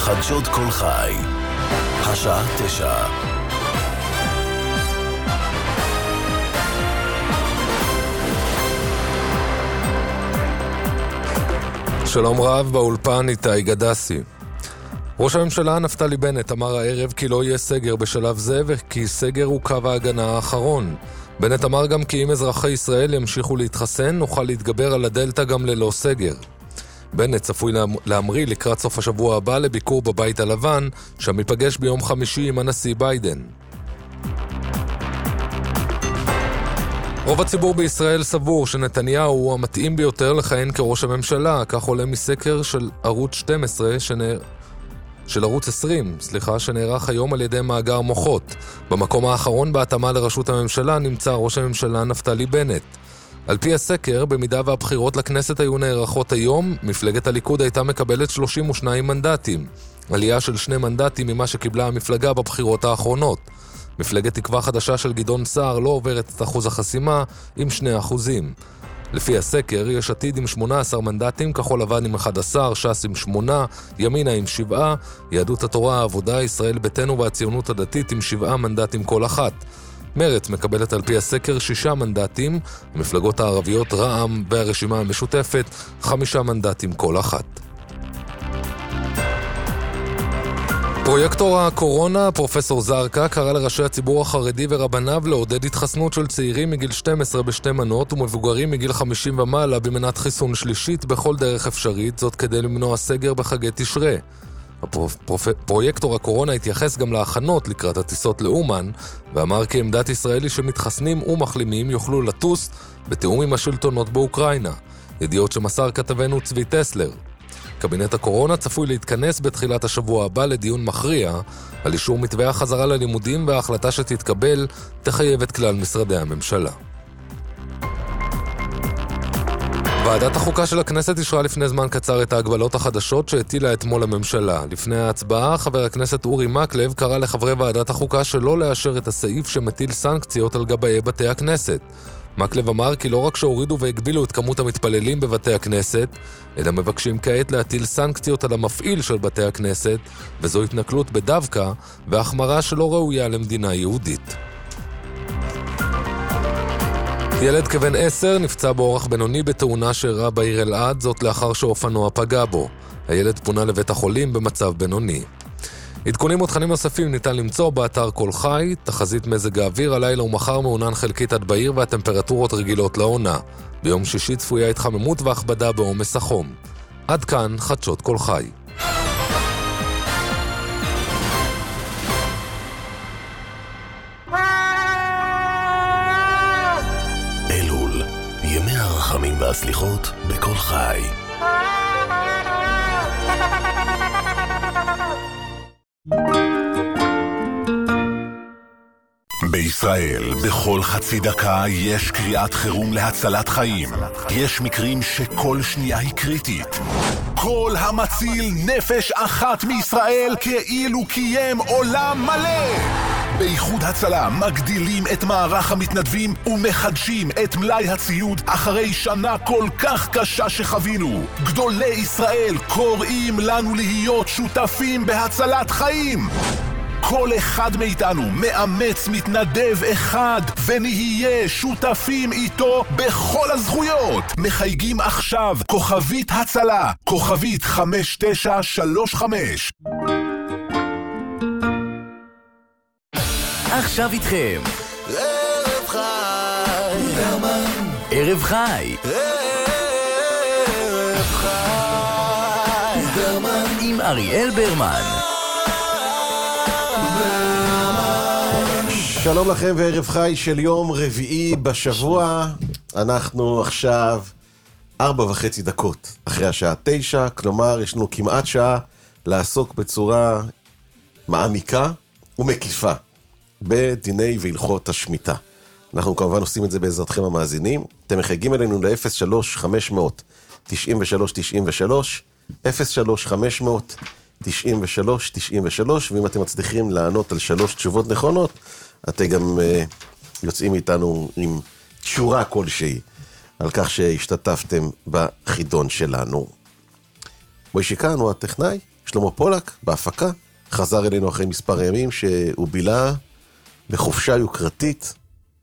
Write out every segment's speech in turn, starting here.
חדשות כל חי, השעה 9. שלום רב, באולפן איתי גדסי. ראש הממשלה נפתלי בנט אמר הערב כי לא יהיה סגר בשלב זה וכי סגר הוא קו ההגנה האחרון. בנט אמר גם כי אם אזרחי ישראל ימשיכו להתחסן נוכל להתגבר על הדלטה גם ללא סגר. בנט צפוי להמריא לקראת סוף השבוע הבא לביקור בבית הלבן, שם ייפגש ביום חמישי עם הנשיא ביידן. רוב הציבור בישראל סבור שנתניהו הוא המתאים ביותר לכהן כראש הממשלה, כך עולה מסקר של ערוץ 12 של ערוץ 20, שנערך היום על ידי מאגר מוחות. במקום האחרון בהתאמה לראשות הממשלה נמצא ראש הממשלה נפתלי בנט. על פי הסקר, במידה והבחירות לכנסת היו נערכות היום, מפלגת הליכוד הייתה מקבלת 32 מנדטים, עלייה של 2 מנדטים ממה שקיבלה המפלגה בבחירות האחרונות. מפלגת תקווה חדשה של גדעון סער לא עוברת את אחוז החסימה עם 2%. לפי הסקר, יש עתיד עם 18 מנדטים, כחול לבן עם 11, ש"ס עם 8, ימינה עם 7, יהדות התורה, העבודה, ישראל ביתנו והציונות הדתית עם 7 מנדטים כל אחת. מרצ מקבלת על פי הסקר 6 מנדטים, המפלגות הערביות רע"מ והרשימה המשותפת 5 מנדטים כל אחת. פרויקטור הקורונה, פרופסור זרקה, קרא לראשי הציבור החרדי ורבניו לעודד התחסנות של צעירים מגיל 12 בשתי מנות ומבוגרים מגיל 50 ומעלה במנת חיסון שלישית בכל דרך אפשרית, זאת כדי למנוע סגר בחגי תשרי. פרויקטור הקורונה התייחס גם להכנות לקראת הטיסות לאומן, ואמר כי עמדת ישראל היא שמתחסנים ומחלימים יוכלו לטוס בתיאום עם השלטונות באוקראינה. ידיעות שמסר כתבנו צבי טסלר. קבינט הקורונה צפוי להתכנס בתחילת השבוע הבא לדיון מכריע על אישור מתווה החזרה ללימודים, וההחלטה שתתקבל תחייב את כלל משרדי הממשלה. ועדת החוקה של הכנסת אישרה לפני זמן קצר את ההגבלות החדשות שהטילה אתמול הממשלה. לפני ההצבעה, חבר הכנסת אורי מקלב קרא לחברי ועדת החוקה שלא לאשר את הסעיף שמטיל סנקציות על גבאי בתי הכנסת. מקלב אמר כי לא רק שהורידו והגבילו את כמות המתפללים בבתי הכנסת, אלא מבקשים כעת להטיל סנקציות על המפעיל של בתי הכנסת, וזו התנכלות בדווקא והחמרה שלא ראויה למדינה יהודית. ילד כבן 10 נפצע באורח בינוני בתאונה שאירעה בעיר אלעד, זאת לאחר שאופנוע פגע בו. הילד פונה לבית החולים במצב בינוני. עדכונים ותכנים נוספים ניתן למצוא באתר כל חי. תחזית מזג האוויר הלילה ומחר מעונן חלקית עד בעיר והטמפרטורות רגילות לעונה. ביום שישי צפויה התחממות והכבדה בעומס החום. עד כאן חדשות כל חי. אלול, ימי הרחמים והסליחות בכל חי. בישראל, בכל חצי דקה יש קריאת חירום להצלת חיים. יש מקרים שכל שנייה היא קריטית. כל המציל נפש אחת מישראל כאילו קיים עולם מלא. באיחוד הצלה מגדילים את מערך המתנדבים ומחדשים את מלאי הציוד אחרי שנה כל כך קשה שחווינו. גדולי ישראל קוראים לנו להיות שותפים בהצלת חיים. כל אחד מאיתנו מאמץ מתנדב אחד ונהיה שותפים איתו בכל הזכויות. מחייגים עכשיו כוכבית הצלה, כוכבית 5935. עכשיו איתכם ערב חי ברמן, ערב חי ערב חי ברמן, עם אריאל ברמן. שלום לכם וערב חי של יום רביעי בשבוע. אנחנו עכשיו 4.5 דקות אחרי השעה 9, כלומר יש לנו כמעט שעה לעסוק בצורה מעמיקה ומקיפה בדיני והלכות השמיטה. אנחנו כמובן עושים את זה בעזרתכם המאזינים. אתם מחייגים אלינו ל-03-500-93-93, 03-500-93-93, ואם אתם מצליחים לענות על 3 תשובות נכונות, אתם גם יוצאים איתנו עם תשורה כלשהי על כך שהשתתפתם בחידון שלנו. מוישי כאן הוא הטכנאי, יש שלמה פולק, בהפקה, חזר אלינו אחרי מספר ימים שהוא בילה בחופשה יוקרתית.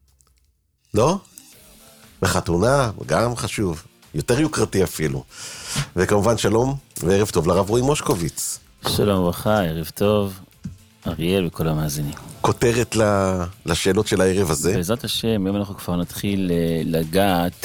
לא? בחתונה, גם חשוב. יותר יוקרתי אפילו. וכמובן שלום וערב טוב לרב רועי מושקוביץ. שלום וברכה, ערב טוב, אריאל וכל המאזינים. כותרת לשאלות של הערב הזה. בעזרת השם, היום אנחנו כבר נתחיל לגעת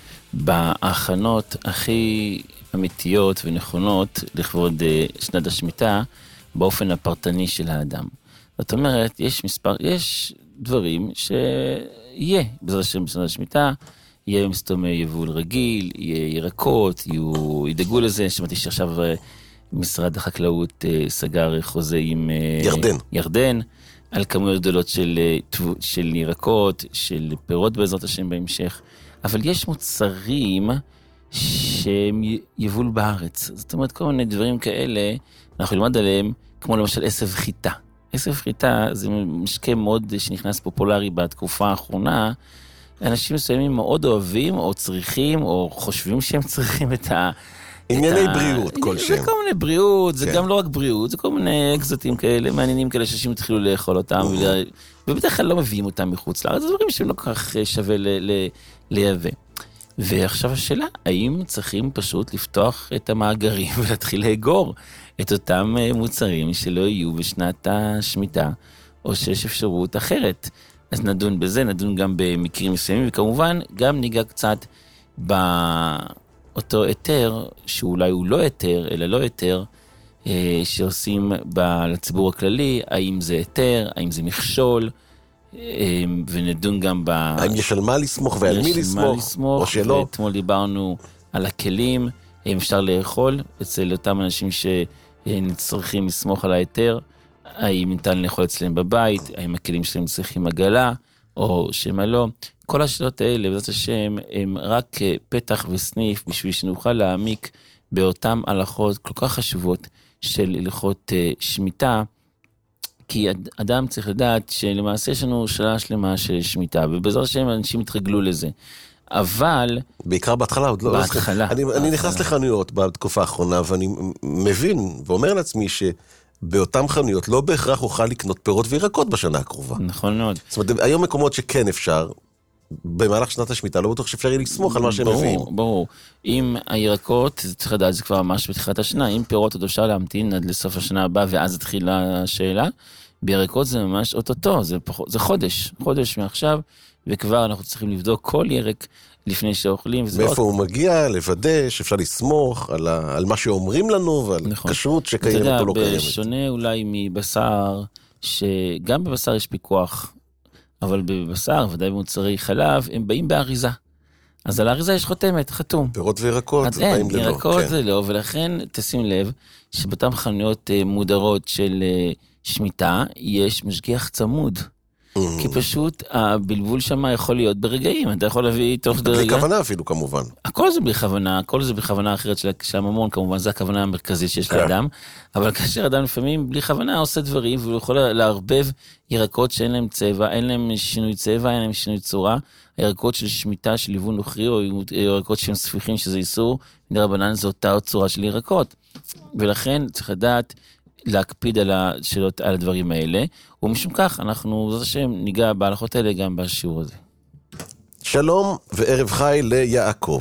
בהכנות הכי אמיתיות ונכונות לכבוד שנת השמיטה, באופן הפרטני של האדם. זאת אומרת, יש דברים שיהיה בעזרת השם בשנת השמיטה, יהיה מסתום יבול רגיל, יהיה ירקות, ידאגו לזה. שמעתי שעכשיו משרד החקלאות סגר חוזה עם ירדן, על כמויות גדולות של ירקות, של פירות בעזרת השם בהמשך. אבל יש מוצרים שהם יבול בארץ. זאת אומרת, כל מיני דברים כאלה, אנחנו נלמד עליהם, כמו למשל עשב חיטה. עשב חיטה זה משקה מאוד שנכנס פופולרי בתקופה האחרונה. אנשים מסוימים מאוד אוהבים, או צריכים, או חושבים שהם צריכים את ה... ענייני בריאות כלשהם. זה כל מיני בריאות, זה גם לא רק בריאות, זה כל מיני אקזוטים כאלה, מעניינים כאלה שאנשים התחילו לאכול אותם, ובדרך כלל לא מביאים אותם מחוץ לארץ, זה דברים שהם לא כך שווה לייבא. ועכשיו השאלה, האם צריכים פשוט לפתוח את המאגרים ולהתחיל לאגור את אותם מוצרים שלא יהיו בשנת השמיטה, או שיש אפשרות אחרת? אז נדון בזה, נדון גם במקרים מסוימים, וכמובן גם ניגע קצת באותו היתר, שאולי הוא לא היתר, אלא לא היתר, שעושים לציבור הכללי, האם זה היתר, האם זה מכשול, ונדון גם האם יש על מה לסמוך ועל מי לסמוך, או שלא. ואתמול דיברנו על הכלים, האם אפשר לאכול אצל אותם אנשים שנצטרכים לסמוך על ההיתר, האם ניתן לאכול אצלם בבית, האם הכלים שלהם צריכים עגלה, או שמה לא. כל השאלות האלה, בעזרת השם, הם רק פתח וסניף, בשביל שנוכל להעמיק באותם הלכות כל כך חשובות של הלכות שמיטה, כי אדם צריך לדעת שלמעשה יש לנו שנה שלמה של שמיטה, ובעזרת השם אנשים יתרגלו לזה. אבל... בעיקר בהתחלה, עוד לא... בהתחלה. אני נכנס לחנויות בתקופה האחרונה, ואני מבין ואומר לעצמי שבאותם חנויות לא בהכרח אוכל לקנות פירות וירקות בשנה הקרובה. נכון מאוד. זאת אומרת, היום מקומות שכן אפשר, במהלך שנת השמיטה, לא בטוח שאפשר יהיה לסמוך על מה שהם מביאים. ברור. אם הירקות, צריך לדעת, זה כבר ממש בתחילת השנה, אם פירות עוד אפשר להמתין עד לסוף השנה הבאה, ואז התחילה השאלה, בירקות זה ממש אוטוטו, זה חודש מעכשיו, וכבר אנחנו צריכים לבדוק כל ירק לפני שאוכלים. מאיפה הוא מגיע, לוודא שאפשר לסמוך על מה שאומרים לנו, ועל כשרות שקיימת או לא קיימת. בשונה אולי מבשר, שגם בבשר יש פיקוח, אבל בבשר, ודאי במוצרי חלב, הם באים באריזה. אז על האריזה יש חותמת, חתום. פירות וירקות, אז אין, ירקות זה לא, ולכן תשים לב שבאותן חנויות מודרות של שמיטה, יש משגיח צמוד. כי פשוט הבלבול שם יכול להיות ברגעים, אתה יכול להביא תוך דרגה. בלי כוונה אפילו כמובן. הכל זה בלי כוונה, הכל זה בכוונה אחרת של הממון, כמובן זה הכוונה המרכזית שיש לאדם, אבל כאשר אדם לפעמים בלי כוונה עושה דברים, והוא יכול לערבב ירקות שאין להם צבע, אין להם שינוי צבע, אין להם שינוי צורה, הירקות של שמיטה, של ליוון נוכרי, או ירקות שהם ספיחים שזה איסור, דרבנן זו אותה צורה של ירקות. ולכן צריך לדעת להקפיד על השאלות, על הדברים האלה, ומשום כך אנחנו, זאת השם, ניגע בהלכות האלה גם בשיעור הזה. שלום וערב חי ליעקב.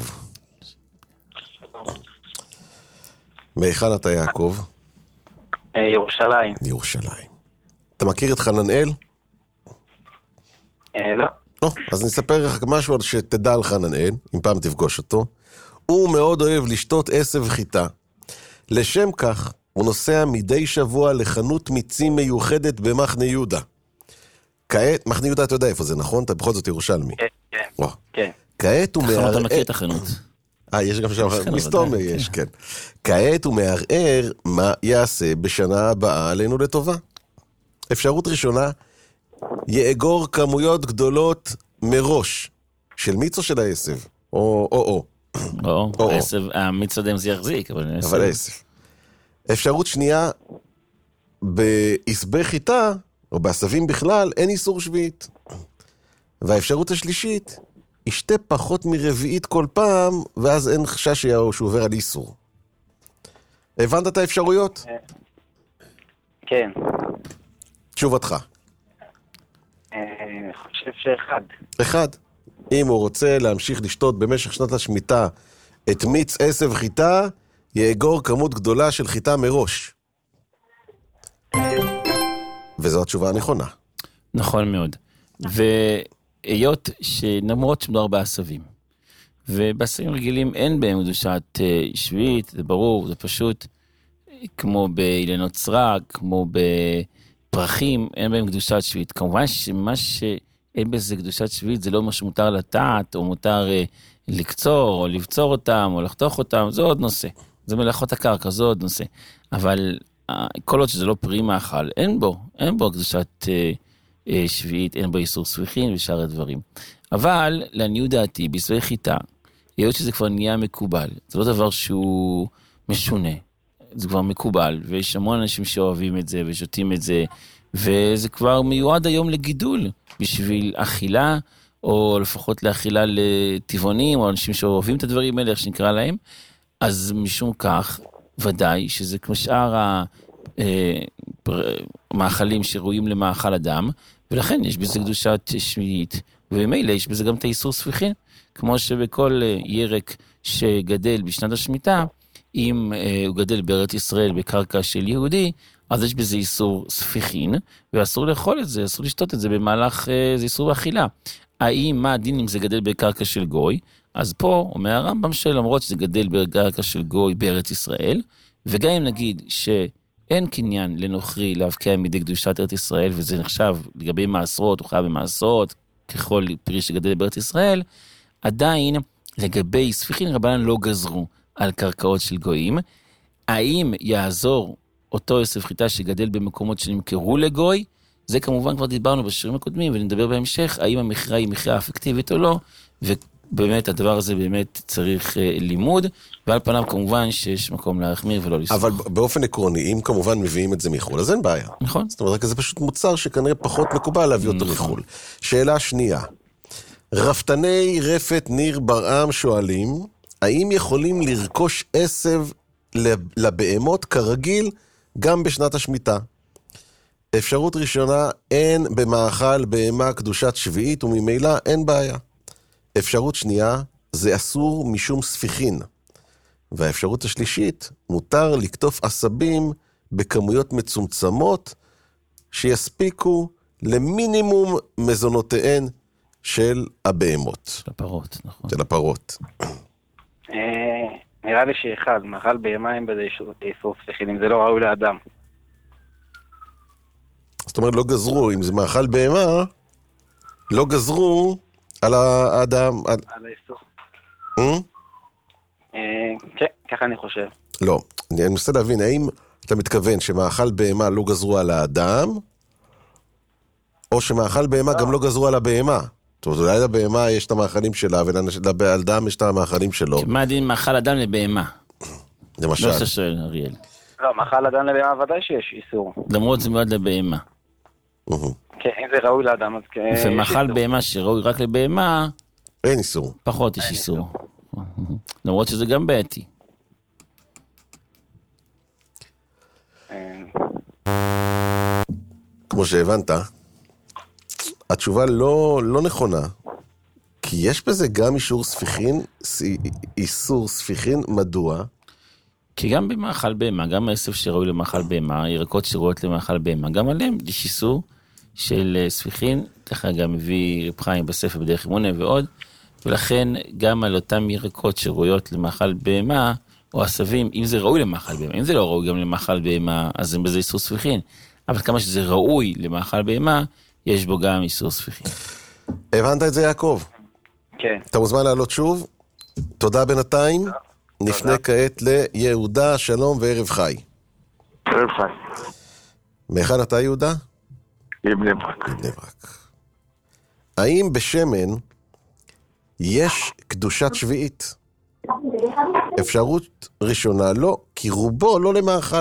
מהיכן אתה יעקב? ירושלים. ירושלים. אתה מכיר את חננאל? לא. לא, אז נספר לך משהו על שתדע על חננאל, אם פעם תפגוש אותו. הוא מאוד אוהב לשתות עשב חיטה. לשם כך, הוא נוסע מדי שבוע לחנות מיצים מיוחדת במחנה יהודה. כעת, מחנה יהודה אתה יודע איפה זה, נכון? אתה בכל זאת ירושלמי. כן. כעת הוא מערער... אתה מכיר את החנות. יש גם שם, מסתומר יש, כן. כעת הוא מערער מה יעשה בשנה הבאה עלינו לטובה. אפשרות ראשונה, יאגור כמויות גדולות מראש, של מיץ או של העשב? או. המיץ עדיין זה יחזיק, אבל העשב. אפשרות שנייה, בעשבי חיטה, או בעשבים בכלל, אין איסור שביעית. והאפשרות השלישית, ישתה פחות מרביעית כל פעם, ואז אין חשש שהוא עובר על איסור. הבנת את האפשרויות? כן. תשובתך. אני חושב שאחד. אחד. אם הוא רוצה להמשיך לשתות במשך שנת השמיטה את מיץ עשב חיטה, יאגור כמות גדולה של חיטה מראש. וזו התשובה הנכונה. נכון מאוד. והיות שנמרות שמדובר בעשבים, ובעשבים רגילים אין בהם קדושת שביעית, זה ברור, זה פשוט כמו באילנות סרק, כמו בפרחים, אין בהם קדושת שביעית. כמובן שמה שאין בזה קדושת שביעית זה לא מה שמותר לטעת, או מותר לקצור, או לבצור אותם, או לחתוך אותם, זה עוד נושא. זה מלאכות הקרקע, זה עוד נושא. אבל כל עוד שזה לא פרי מאכל, אין בו קדושת שביעית, אין בו איסור ספיחין ושאר הדברים. אבל לעניות דעתי, בישראל חיטה, היות שזה כבר נהיה מקובל, זה לא דבר שהוא משונה, זה כבר מקובל, ויש המון אנשים שאוהבים את זה ושותים את זה, וזה כבר מיועד היום לגידול, בשביל אכילה, או לפחות לאכילה לטבעונים, או אנשים שאוהבים את הדברים האלה, איך שנקרא להם, אז משום כך, ודאי שזה כמו שאר המאכלים שראויים למאכל אדם, ולכן יש בזה קדושת שביעית, וממילא יש בזה גם את האיסור ספיחין, כמו שבכל ירק שגדל בשנת השמיטה, אם הוא גדל בארץ ישראל בקרקע של יהודי, אז יש בזה איסור ספיחין, ואסור לאכול את זה, אסור לשתות את זה במהלך, זה איסור באכילה. מה הדין אם זה גדל בקרקע של גוי? אז פה אומר הרמב"ם שלמרות שזה גדל בקרקע של גוי בארץ ישראל, וגם אם נגיד שאין קניין לנוכרי להבקיע מידי קדושת ארץ ישראל, וזה נחשב לגבי מעשרות, הוא חייב במעשרות, ככל פרי שגדל בארץ ישראל, עדיין לגבי ספיחין רבנן לא גזרו על קרקעות של גויים. האם יעזור אותו יוסף חיטה שגדל במקומות שנמכרו לגוי? זה כמובן כבר דיברנו בשירים הקודמים, ונדבר בהמשך, האם המכירה היא מכירה אפקטיבית או לא, ובאמת הדבר הזה באמת צריך לימוד, ועל פניו כמובן שיש מקום להחמיר ולא לסמוך. אבל באופן עקרוני, אם כמובן מביאים את זה מחול, אז אין בעיה. נכון. זאת אומרת, זה פשוט מוצר שכנראה פחות מקובל להביא אותו מחול. שאלה שנייה, רפתני רפת ניר ברעם שואלים, האם יכולים לרכוש עשב לבהמות כרגיל גם בשנת השמיטה? אפשרות ראשונה, אין במאכל בהמה קדושת שביעית וממילא אין בעיה. אפשרות שנייה, זה אסור משום ספיחין. והאפשרות השלישית, מותר לקטוף עשבים בכמויות מצומצמות שיספיקו למינימום מזונותיהן של הבהמות. של הפרות, נכון. של הפרות. נראה לי שאחד, מאכל בהמה אין בזה איסור ספיחין, אם זה לא ראוי לאדם. זאת אומרת, לא גזרו, אם זה מאכל בהמה, לא גזרו על האדם. על האיסור. כן, ככה אני חושב. לא, אני מנסה להבין, האם אתה מתכוון שמאכל בהמה לא גזרו על האדם, או שמאכל בהמה גם לא גזרו על הבהמה? זאת אומרת, אולי לבהמה יש את המאכלים שלה, ולאדם יש את המאכלים שלו. מה הדין מאכל אדם לבהמה? למשל. לא שואל, אריאל. לא, מאכל אדם לבהמה ודאי שיש איסור. למרות זה מיועד לבהמה. כן, אם זה ראוי לאדם, אז כן. ומאכל בהמה שראוי רק לבהמה, אין איסור. פחות יש איסור. למרות שזה גם בעייתי. כמו שהבנת, התשובה לא נכונה, כי יש בזה גם איסור ספיחין, מדוע? כי גם במאכל בהמה, גם העשב שראוי למאכל בהמה, ירקות שראויות למאכל בהמה, גם עליהם יש איסור של ספיחין, ככה גם מביא רב חיים בספר בדרך אמונה ועוד, ולכן גם על אותם ירקות שראויות למאכל בהמה, או עשבים, אם זה ראוי למאכל בהמה, אם זה לא ראוי גם למאכל בהמה, אז זה בזה איסור ספיחין, אבל כמה שזה ראוי למאכל בהמה, יש בו גם איסור ספיחין. הבנת את זה, יעקב? כן. אתה מוזמן לעלות שוב. תודה בינתיים. נפנה כעת ליהודה, שלום וערב חי. ערב חי. מהיכן אתה, יהודה? מבני ברק. מבני ברק. האם בשמן יש קדושת שביעית? אפשרות ראשונה, לא, כי רובו לא למאכל.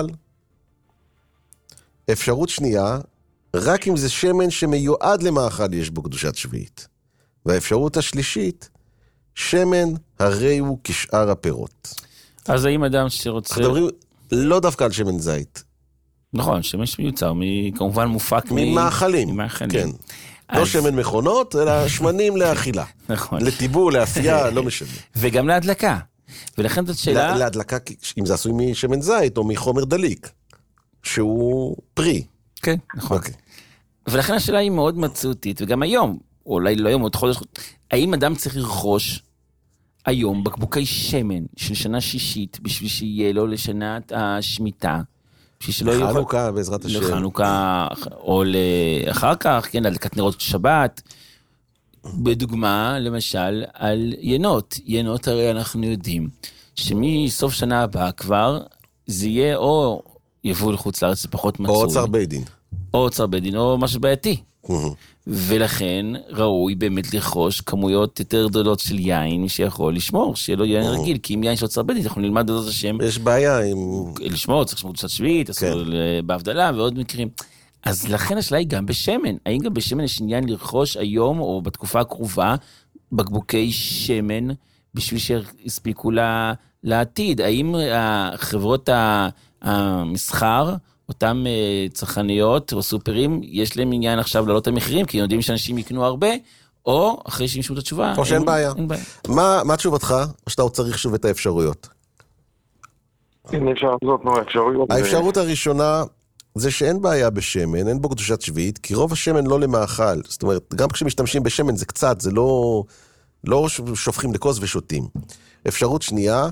אפשרות שנייה, רק אם זה שמן שמיועד למאכל יש בו קדושת שביעית. והאפשרות השלישית, שמן הרי הוא כשאר הפירות. אז האם אדם שרוצה... לא דווקא על שמן זית. נכון, שמן מיוצר, כמובן מופק ממאכלים. כן. לא שמן מכונות, אלא שמנים לאכילה. נכון. לטיבור, לאפייה, לא משנה. וגם להדלקה. ולכן זאת שאלה... להדלקה, אם זה עשוי משמן זית או מחומר דליק, שהוא פרי. כן, נכון. ולכן השאלה היא מאוד מצאותית, וגם היום, או אולי לא היום, עוד חודש, האם אדם צריך לרכוש היום בקבוקי שמן של שנה שישית, בשביל שיהיה לו לשנת השמיטה, לחנוכה בעזרת השם. לחנוכה, או לאחר כך, כן, להדלקת נרות שבת. בדוגמה, למשל, על ינות. ינות הרי אנחנו יודעים, שמסוף שנה הבאה כבר, זה יהיה או יבוא לחוץ לארץ, זה פחות מצוי. או אוצר בית דין. או אוצר בית דין, או משהו בעייתי. ולכן ראוי באמת לרכוש כמויות יותר גדולות של יין שיכול לשמור, שיהיה לו יין רגיל, כי אם יין של אוצר בית דין, אנחנו נלמד את השם. יש בעיה עם... לשמור, צריך לשמור קדושת שביעית, בהבדלה ועוד מקרים. אז לכן השאלה היא גם בשמן. האם גם בשמן יש עניין לרכוש היום או בתקופה הקרובה בקבוקי שמן בשביל שיספיקו לעתיד? האם החברות המסחר, אותם צרכניות או סופרים, יש להם עניין עכשיו לעלות את המחירים, כי יודעים שאנשים יקנו הרבה, או אחרי שימשו את התשובה. או שאין בעיה. מה תשובתך? או שאתה צריך שוב את האפשרויות? הנה אפשר לעשות האפשרויות. האפשרות הראשונה זה שאין בעיה בשמן, אין בו קדושת שביעית, כי רוב השמן לא למאכל. זאת אומרת, גם כשמשתמשים בשמן זה קצת, זה לא שופכים לכוס ושותים. אפשרות שנייה,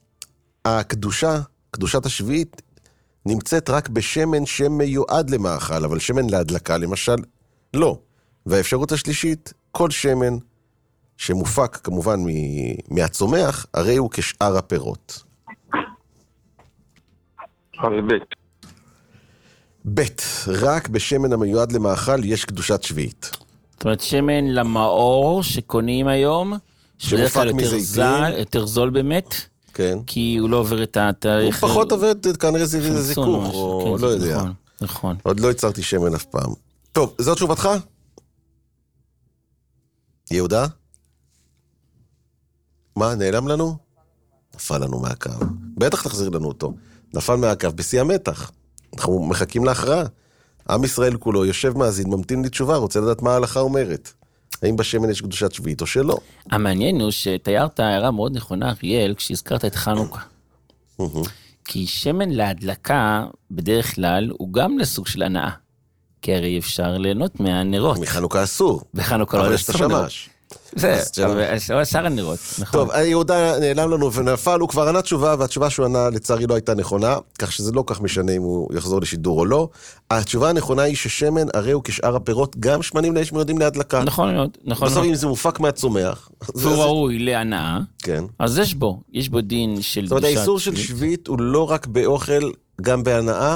קדושת השביעית, נמצאת רק בשמן שמיועד למאכל, אבל שמן להדלקה למשל, לא. והאפשרות השלישית, כל שמן שמופק כמובן מהצומח, הרי הוא כשאר הפירות. אז בית, רק בשמן המיועד למאכל יש קדושת שביעית. זאת אומרת, שמן למאור שקונים היום, שמופק מזיתים. יותר זול באמת, כן. כי הוא לא עובר את התאריך... הוא פחות עובד, כנראה זה זיכוך, או לא יודע. נכון. עוד לא הצרתי שמן אף פעם. טוב, זאת תשובתך? יהודה? מה, נעלם לנו? נפל לנו מהקו. בטח תחזיר לנו אותו. נפל מהקו בשיא המתח. אנחנו מחכים להכרעה. עם ישראל כולו יושב מאזין, ממתין לי תשובה, רוצה לדעת מה ההלכה אומרת. האם בשמן יש קדושת שביעית או שלא? המעניין הוא שתיארת הערה מאוד נכונה, אריאל, כשהזכרת את חנוכה. כי שמן להדלקה, בדרך כלל, הוא גם לסוג של הנאה. כי הרי אפשר ליהנות מהנרות. מחנוכה אסור. בחנוכה לא אסור. אבל יש את השמש. זה שאר הנרות, נכון. טוב, יהודה נעלם לנו ונפל, הוא כבר ענה תשובה, והתשובה שהוא ענה לצערי לא הייתה נכונה, כך שזה לא כך משנה אם הוא יחזור לשידור או לא. התשובה הנכונה היא ששמן הרי הוא כשאר הפירות, גם שמנים מיועדים להדלקה. נכון מאוד, נכון. בסוף אם זה מופק מהצומח. והוא ראוי להנאה, אז יש בו דין של... זאת אומרת, האיסור של שביעית הוא לא רק באוכל, גם בהנאה,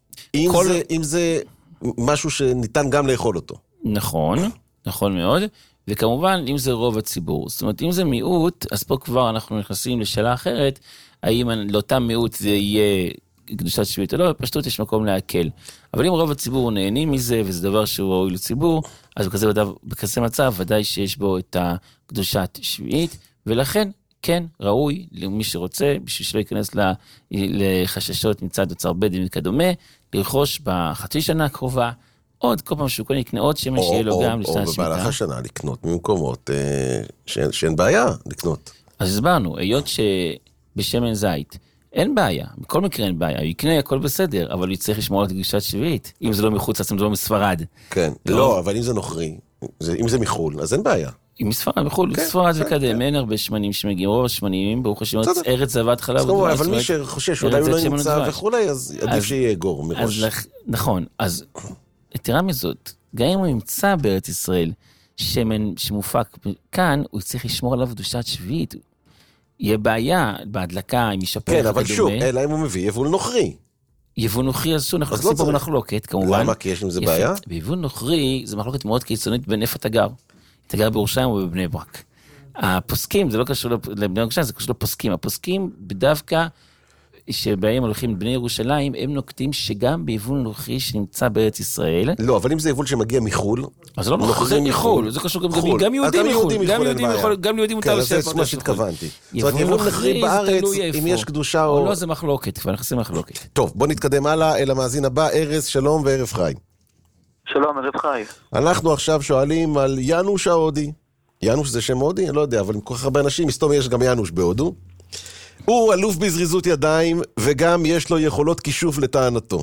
אם זה משהו שניתן גם לאכול אותו. נכון, נכון מאוד. וכמובן, אם זה רוב הציבור, זאת אומרת, אם זה מיעוט, אז פה כבר אנחנו נכנסים לשאלה אחרת, האם לאותם מיעוט זה יהיה קדושת שביעית או לא, פשוט יש מקום להקל. אבל אם רוב הציבור נהנים מזה, וזה דבר שהוא ראוי לציבור, אז בכזה מצב, ודאי שיש בו את הקדושת שביעית, ולכן, כן, ראוי למי שרוצה, בשביל שלא ייכנס לחששות מצד אוצר בית דין וכדומה, לרכוש בחצי שנה הקרובה, עוד, כל פעם שהוא יקנה עוד שמן שיהיה לו גם לשנת השמיטה. או במהלך השנה לקנות ממקומות שאין בעיה לקנות. אז הסברנו, היות שבשמן זית אין בעיה, בכל מקרה אין בעיה, הוא יקנה הכל בסדר, אבל הוא צריך לשמור על קדושת שביעית, אם זה לא מחוץ, אז זה לא מספרד. כן, לא, אבל אם זה נוכרי, אם זה מחול, אז אין בעיה. אם מספרד, מחול, ספרד וקדם, אין הרבה שמנים שמגיעים, רוב השמנים, ברוך השם, ארץ זבת חלב. אבל מי שחושש, אולי הוא לא נמצא וכולי, אז עדיף שיהיה גור מראש. נכון, אז יתרה מזאת, גם אם הוא ימצא בארץ ישראל שמן שמופק כאן, הוא צריך לשמור עליו קדושת שביעית. יהיה בעיה בהדלקה, אם ישפר. כן, אבל שוב, אלא אם הוא מביא יבול נוכרי. יבול נוכרי, אז שוב, אנחנו עושים פה מחלוקת, כמובן. למה? כי יש עם זה בעיה? ביבול נוכרי, זה מחלוקת מאוד קיצונית בין איפה אתה גר. אתה גר בירושלים או בבני ברק. הפוסקים, זה לא קשור לבני ירושלים, זה קשור לפוסקים. הפוסקים בדווקא שבהם הולכים בני ירושלים, הם נוקטים שגם ביבול נוכרי שנמצא בארץ ישראל. לא, אבל אם זה יבול שמגיע מחול, אז לא נוכרי מחול, זה קשור גם יהודים מחול, גם יהודים מותר לשבת. זה מה שהתכוונתי. זאת אומרת, יבול נוכרי בארץ, אם יש קדושה או... לא, זה מחלוקת, כבר נכנסים מחלוקת. טוב, בוא נתקדם הלאה אל המאזין הבא, ארז, שלום וערב חי. שלום, ערב חי. אנחנו עכשיו שואלים על ינוש ההודי. ינוש זה שם הודי? אני לא יודע, אבל עם כל כך הרבה אנשים, מסתום יש גם ינוש בהודו. הוא אלוף בזריזות ידיים, וגם יש לו יכולות כישוף לטענתו.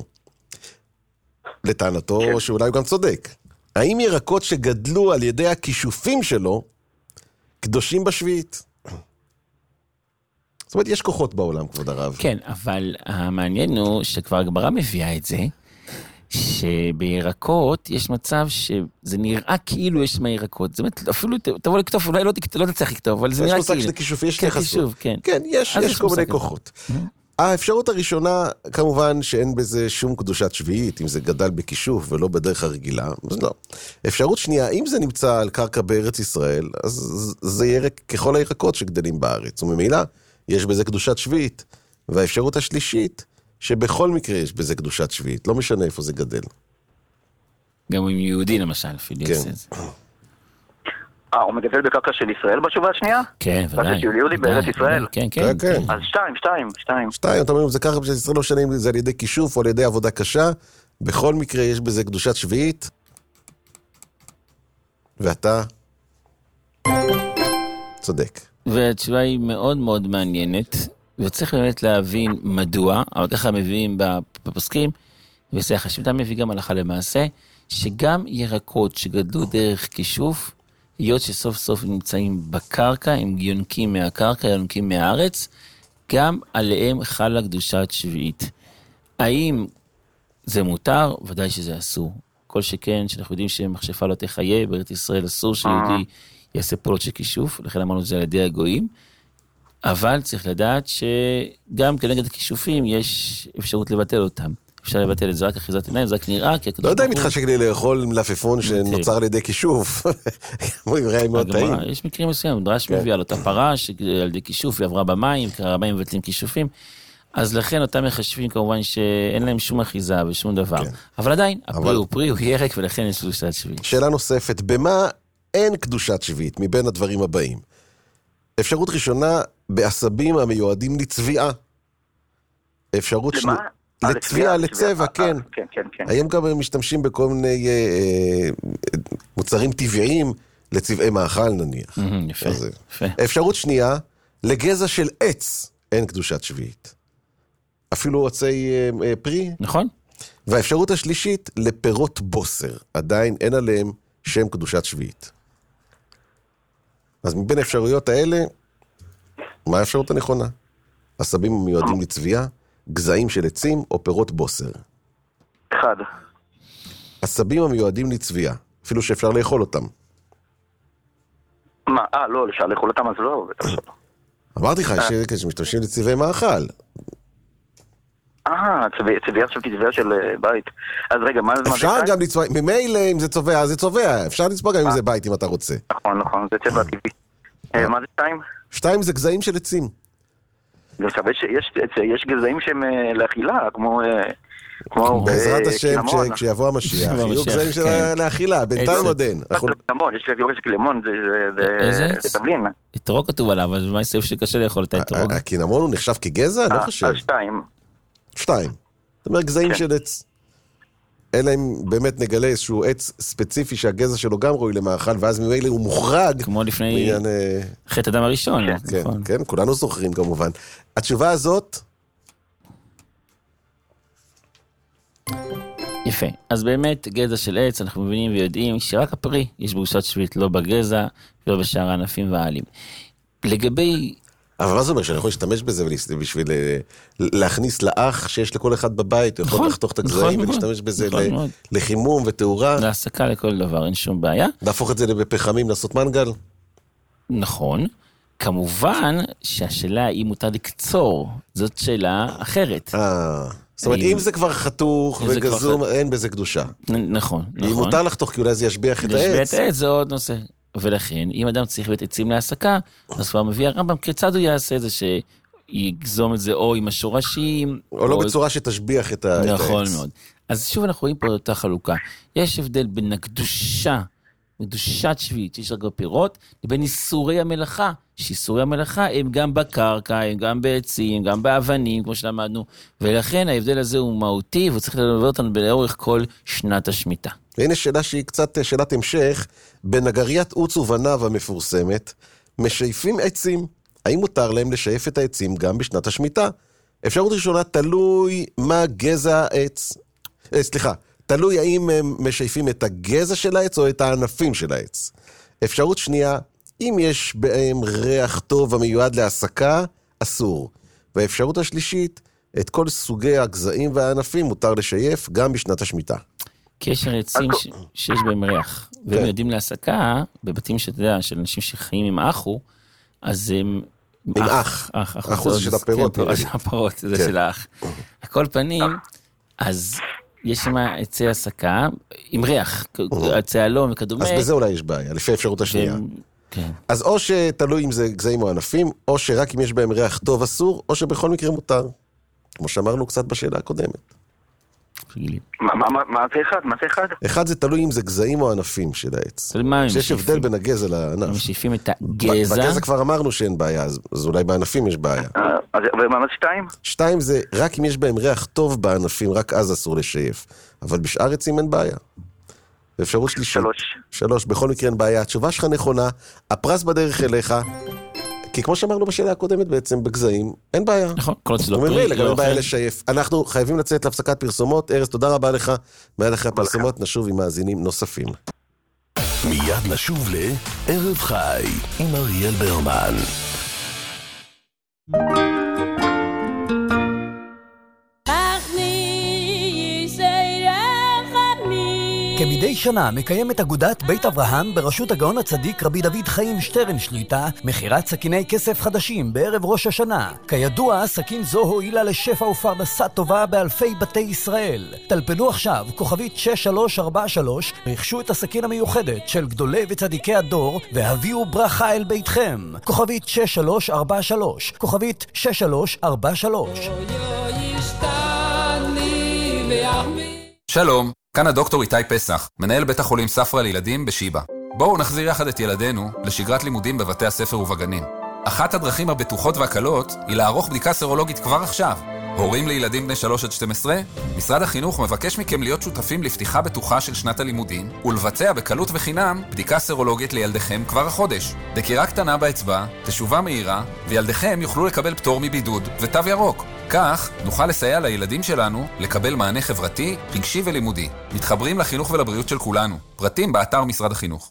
לטענתו, שאולי הוא גם צודק. האם ירקות שגדלו על ידי הכישופים שלו, קדושים בשביעית? זאת אומרת, יש כוחות בעולם, כבוד הרב. כן, אבל המעניין הוא שכבר הגמרא מביאה את זה, שבירקות יש מצב שזה נראה כאילו יש מהירקות. זאת אומרת, אפילו תבוא לכתוב, אולי לא תצטרך לכתוב, אבל זה נראה כאילו. יש מושג של כישוף, יש יחסות. כן, כן, יש כל מיני כוחות. האפשרות הראשונה, כמובן שאין בזה שום קדושת שביעית, אם זה גדל בכישוף ולא בדרך הרגילה, אז לא. אפשרות שנייה, אם זה נמצא על קרקע בארץ ישראל, אז זה ירק ככל הירקות שגדלים בארץ, וממילא יש בזה קדושת שביעית. והאפשרות השלישית, שבכל מקרה יש בזה קדושת שביעית, לא משנה איפה זה גדל. גם עם יהודי למשל, אפילו יעשה את זה. הוא מגדל בקרקע של ישראל בתשובה השנייה? כן, ודאי. קרקע של יהודי בארץ ישראל? כן, כן. אז שתיים. אתה אומר, אם זה קרקע של ישראל, לא משנה אם זה על ידי כישוף או על ידי עבודה קשה, בכל מקרה יש בזה קדושת שביעית, ואתה צודק. והתשובה היא מאוד מאוד מעניינת, וצריך באמת להבין מדוע, אבל ככה מביאים בפוסקים, וזה החשיבתה מביא גם הלכה למעשה, שגם ירקות שגדלו דרך כישוף, היות שסוף סוף נמצאים בקרקע, הם יונקים מהקרקע, יונקים מהארץ, גם עליהם חלה קדושת שביעית. האם זה מותר? ודאי שזה אסור. כל שכן, שאנחנו יודעים שמכשפה לא תחיה, בארץ ישראל אסור שיהודי יעשה פעולות של כישוף, לכן אמרנו את זה על ידי הגויים, אבל צריך לדעת שגם כנגד הכישופים יש אפשרות לבטל אותם. אפשר לבטל את זה רק אחיזת עיניים, זה רק נראה, לא יודע אם מתחשק לי לאכול מלפפון שנוצר על ידי כישוף. יש מקרים מסוים, דרש מביא על אותה פרה שעל ידי כישוף היא עברה במים, כי הרבים מבטלים כישופים, אז לכן אותם מחשבים כמובן שאין להם שום אחיזה ושום דבר. אבל עדיין, הפרי הוא פרי, הוא ירק, ולכן יש קדושת שביעית. שאלה נוספת, במה אין קדושת שביעית מבין הדברים הבאים? אפשרות ראשונה, בעשבים המיועדים לצביעה. אפשרות שנייה, לצביעה, לצבע, כן. היום גם משתמשים בכל מיני מוצרים טבעיים לצבעי מאכל נניח. יפה. אפשרות שנייה, לגזע של עץ אין קדושת שביעית. אפילו עצי פרי. נכון. והאפשרות השלישית, לפירות בוסר. עדיין אין עליהם שם קדושת שביעית. אז מבין האפשרויות האלה, מה האפשרות הנכונה? עשבים מיועדים לצביעה, גזעים של עצים או פירות בוסר? אחד. עשבים המיועדים לצביעה, אפילו שאפשר לאכול אותם. מה? לא, אפשר לאכול אותם אז לא. אמרתי לך שמשתמשים לצבעי מאכל. צביעה של כצביעה של בית. אז רגע, מה זה? אפשר גם לצבוע, ממילא אם זה צובע, אז זה צובע. אפשר לצבוע גם אם זה בית אם אתה רוצה. נכון, זה צבע טבעי. מה זה 2? 2 זה גזעים של עצים. יש גזעים שהם לאכילה, כמו בעזרת השם, כשיבוא המשיח, יהיו גזעים של לאכילה, בינתיים עוד אין. יש לי יורש קלמון, זה תבלין. אתרוג כתוב עליו, אבל מה סעיף שקשה לאכול את האתרוג? הקינמון הוא נחשב כגזע? לא חושב. 2. זאת אומרת, גזעים של עץ. אלא אם באמת נגלה איזשהו עץ ספציפי שהגזע שלו גם רואי למאכל, ואז ממילא הוא מוחרג. כמו לפני חטא אדם הראשון. כן, כולנו זוכרים כמובן. התשובה הזאת? יפה. אז באמת, גזע של עץ, אנחנו מבינים ויודעים שרק הפרי יש בקדושת שביעית, לא בגזע ולא בשאר הענפים והעלים. לגבי... אבל מה זה אומר, שאני יכול להשתמש בזה בשביל להכניס לאח שיש לכל אחד בבית, הוא יכול לחתוך את הגזעים ולהשתמש בזה לחימום ותאורה. להסקה לכל דבר, אין שום בעיה. להפוך את זה בפחמים, לעשות מנגל? נכון. כמובן שהשאלה היא מותר לקצור, זאת שאלה אחרת. זאת אומרת, אם זה כבר חתוך וגזום, אין בזה קדושה. נכון. אם מותר לחתוך, כי אולי זה ישביח את העץ. ישביח את העץ, זה עוד נושא. ולכן, אם אדם צריך בית עצים להסקה, אז כבר מביא הרמב"ם, כיצד הוא יעשה את זה יגזום את זה או עם השורשים. או לא בצורה שתשביח את העץ. נכון מאוד. אז שוב אנחנו רואים פה אותה חלוקה. יש הבדל בין הקדושה, קדושת שביעית, שיש רק בפירות, לבין איסורי המלאכה, שאיסורי המלאכה הם גם בקרקע, הם גם בעצים, גם באבנים, כמו שלמדנו, ולכן ההבדל הזה הוא מהותי, והוא צריך ללווה אותנו לאורך כל שנת השמיטה. והנה שאלה שהיא קצת שאלת המשך, בנגריית עוץ ובניו המפורסמת, משייפים עצים, האם מותר להם לשייף את העצים גם בשנת השמיטה? אפשרות ראשונה, תלוי מה גזע העץ, תלוי האם הם משייפים את הגזע של העץ או את הענפים של העץ. אפשרות שנייה, אם יש בהם ריח טוב המיועד להסקה, אסור. והאפשרות השלישית, את כל סוגי הגזעים והענפים מותר לשייף גם בשנת השמיטה. קשר עצים שיש בהם ריח, והם יודעים להסקה, בבתים שאתה יודע, של אנשים שחיים עם אחו, אז הם... עם אח. אחוז של הפירות. הפירות, זה של האח. הכל פנים, אז... יש שם עצי הסקה, עם ריח, עצי אלום וכדומה. אז בזה אולי יש בעיה, לפי האפשרות השנייה. כן. אז או שתלוי אם זה גזעים או ענפים, או שרק אם יש בהם ריח טוב אסור, או שבכל מקרה מותר. כמו שאמרנו קצת בשאלה הקודמת. מה זה אחד? מה זה אחד? אחד זה תלוי אם זה גזעים או ענפים של העץ. שיש הבדל בין הגזע לענף. הם משיפים את הגזע. בגזע כבר אמרנו שאין בעיה, אז אולי בענפים יש בעיה. ומה זה שתיים? שתיים זה רק אם יש בהם ריח טוב בענפים, רק אז אסור לשייף. אבל בשאר עצים אין בעיה. ואפשרות שלישית. שלוש, בכל מקרה אין בעיה. התשובה שלך נכונה, הפרס בדרך אליך, כי כמו שאמרנו בשאלה הקודמת בעצם, בגזעים, אין בעיה. נכון, כל זה לא פרי. וממילא גם אין בעיה לשייף. אנחנו חייבים לצאת להפסקת פרסומות. ארז, תודה רבה לך. מיד אחרי הפרסומות נשוב עם מאזינים נוספים. מיד נשוב לערב חי עם אריאל ברמן. כמדי שנה מקיימת אגודת בית אברהם בראשות הגאון הצדיק רבי דוד חיים שטרן שליטה מכירת סכיני כסף חדשים בערב ראש השנה. כידוע, סכין זו הועילה לשפע ופרנסה טובה באלפי בתי ישראל. טלפנו עכשיו כוכבית 6343, רכשו את הסכין המיוחדת של גדולי וצדיקי הדור והביאו ברכה אל ביתכם. כוכבית 6343, כוכבית 6343. שלום, כאן הדוקטור איתי פסח, מנהל בית החולים ספרא לילדים בשיבא. בואו נחזיר יחד את ילדינו לשגרת לימודים בבתי הספר ובגנים. אחת הדרכים הבטוחות והקלות היא לערוך בדיקה סרולוגית כבר עכשיו. הורים לילדים בני 3 עד 12, משרד החינוך מבקש מכם להיות שותפים לפתיחה בטוחה של שנת הלימודים ולבצע בקלות וחינם בדיקה סרולוגית לילדיכם כבר החודש. דקירה קטנה באצבע, תשובה מהירה, וילדיכם יוכלו לקבל פטור מבידוד ותו ירוק. כך נוכל לסייע לילדים שלנו לקבל מענה חברתי, רגשי ולימודי. מתחברים לחינוך ולבריאות של כולנו. פרטים באתר משרד החינוך.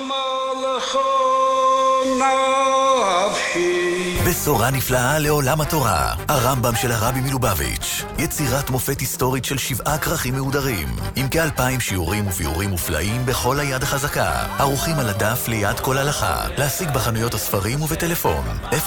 בשורה נפלאה לעולם התורה, הרמב"ם של הרבי מלובביץ', יצירת מופת היסטורית של 7 כרכים מהודרים, עם כ2,000 שיעורים וביאורים מופלאים בכל היד החזקה, ערוכים על הדף ליד כל הלכה, להשיג בחנויות הספרים ובטלפון,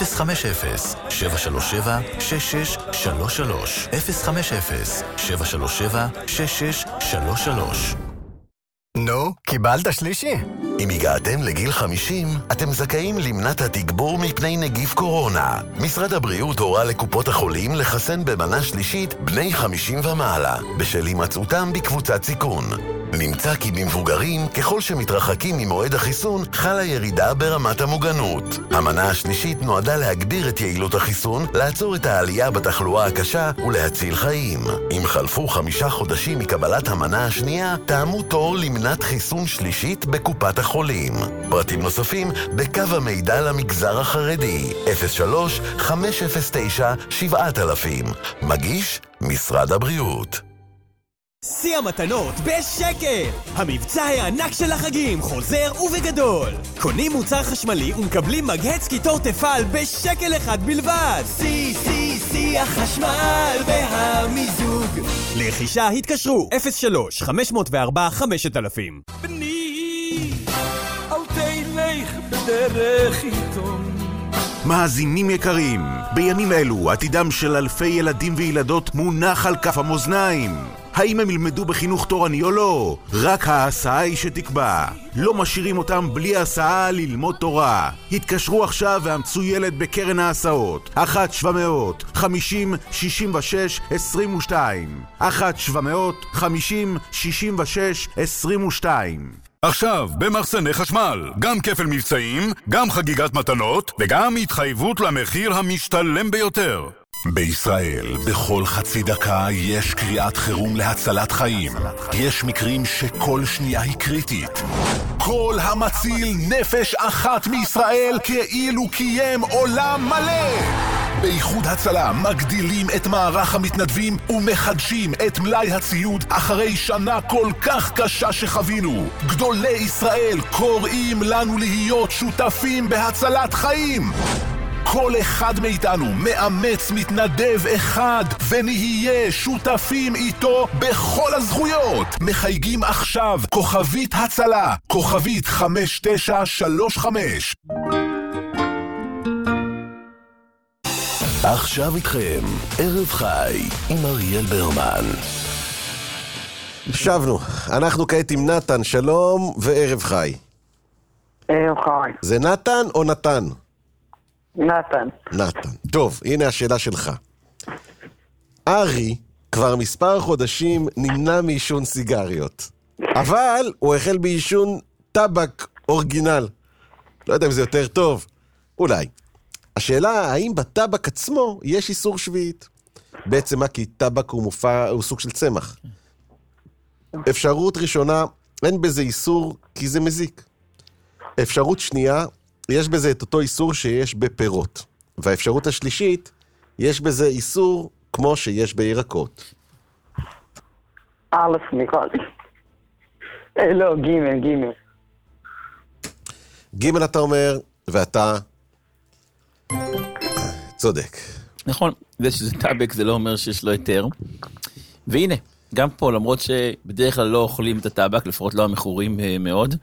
050-737-6633, 050-737-6633. נו, קיבלת שלישי? אם הגעתם לגיל 50, אתם זכאים למנת התגבור מפני נגיף קורונה. משרד הבריאות הורה לקופות החולים לחסן במנה שלישית בני 50 ומעלה, בשל הימצאותם בקבוצת סיכון. נמצא כי במבוגרים, ככל שמתרחקים ממועד החיסון, חלה ירידה ברמת המוגנות. המנה השלישית נועדה להגביר את יעילות החיסון, לעצור את העלייה בתחלואה הקשה ולהציל חיים. אם חלפו 5 חודשים מקבלת המנה השנייה, תאמו תור למנת חיסון שלישית בקופת החולים. פרטים נוספים בקו המידע למגזר החרדי, 03-509-7000. מגיש משרד הבריאות. שיא המתנות בשקל! המבצע הענק של החגים חוזר ובגדול! קונים מוצר חשמלי ומקבלים מגהץ קיטור תפעל בשקל אחד בלבד! שיא החשמל והמיזוג! לרכישה התקשרו 03-504-5000. בני, אל תלך בדרך עיתון, מאזינים יקרים, בימים אלו עתידם של אלפי ילדים וילדות מונח על כף המאזניים. האם הם ילמדו בחינוך תורני או לא? רק ההסעה היא שתקבע. לא משאירים אותם בלי הסעה ללמוד תורה. התקשרו עכשיו ואמצו ילד בקרן ההסעות. 1-700-50-66-22 1-700-50-66-22 עכשיו, במחסני חשמל, גם כפל מבצעים, גם חגיגת מתנות, וגם התחייבות למחיר המשתלם ביותר. בישראל, בכל חצי דקה יש קריאת חירום להצלת חיים. יש מקרים שכל שנייה היא קריטית. כל המציל נפש אחת מישראל כאילו קיים עולם מלא. באיחוד הצלה מגדילים את מערך המתנדבים ומחדשים את מלאי הציוד אחרי שנה כל כך קשה שחווינו. גדולי ישראל קוראים לנו להיות שותפים בהצלת חיים. כל אחד מאיתנו מאמץ מתנדב אחד ונהיה שותפים איתו בכל הזכויות. מחייגים עכשיו כוכבית הצלה, כוכבית 5935. עכשיו איתכם, ערב חי עם אריאל ברמן. שבנו, אנחנו כעת עם נתן, שלום וערב חי. ערב חי. זה נתן או נתן? נתן. נתן. טוב, הנה השאלה שלך. ארי כבר מספר חודשים נמנע מעישון סיגריות, אבל הוא החל בעישון טבק אורגינל. לא יודע אם זה יותר טוב, אולי. השאלה, האם בטבק עצמו יש איסור שביעית? בעצם מה? כי טבק הוא סוג של צמח. אפשרות ראשונה, אין בזה איסור כי זה מזיק. אפשרות שנייה, יש בזה את אותו איסור שיש בפירות. והאפשרות השלישית, יש בזה איסור כמו שיש בירקות. א' נקרא לי. לא, ג' ג' אתה אומר, ואתה צודק. נכון, זה שזה טאבק זה לא אומר שיש לו היתר. והנה, גם פה, למרות שבדרך כלל לא אוכלים את הטאבק, לפחות לא המכורים מאוד,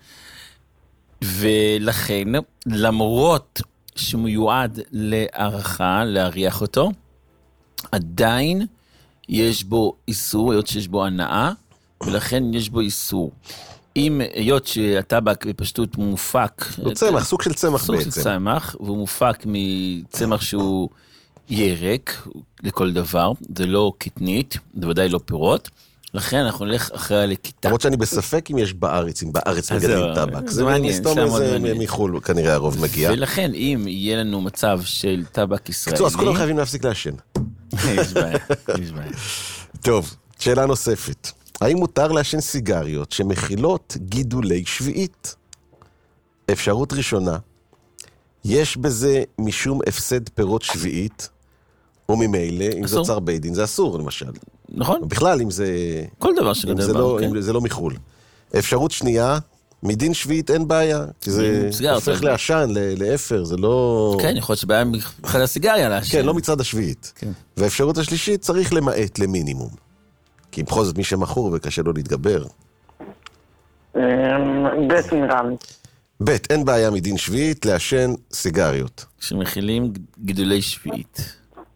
ולכן, למרות שמיועד להערכה, להריח אותו, עדיין יש בו איסור, היות שיש בו הנאה, ולכן יש בו איסור. אם היות שהטבק בפשטות מופק... הוא צמח, סוג של צמח בעצם. סוג של צמח, והוא מופק מצמח שהוא ירק לכל דבר, זה לא קטנית, זה ודאי לא פירות, לכן אנחנו נלך אחרי לכיתה. למרות שאני בספק אם יש בארץ, אם בארץ מגדלים טבק. זה מעניין, מסתום איזה מחול, כנראה הרוב מגיע. ולכן אם יהיה לנו מצב של טבק ישראלי... אז כולם חייבים להפסיק לעשן. יש בעיה. טוב, שאלה נוספת. האם מותר לעשן סיגריות שמכילות גידולי שביעית? אפשרות ראשונה, יש בזה משום הפסד פירות שביעית, וממילא, אם זה צר בית דין, זה אסור, למשל. נכון. בכלל, אם זה... כל דבר שגדל. אם זה לא מחול. אפשרות שנייה, מדין שביעית אין בעיה, כי זה הופך לעשן, לאפר, זה לא... כן, יכול להיות שבעיה מבחינת הסיגריה לעשן. כן, לא מצד השביעית. והאפשרות השלישית צריך למעט למינימום. כי בכל זאת מי שמכור וקשה לו להתגבר. ב' נראה לי. ב', אין בעיה מדין שביעית לעשן סיגריות. שמכילים גידולי שביעית.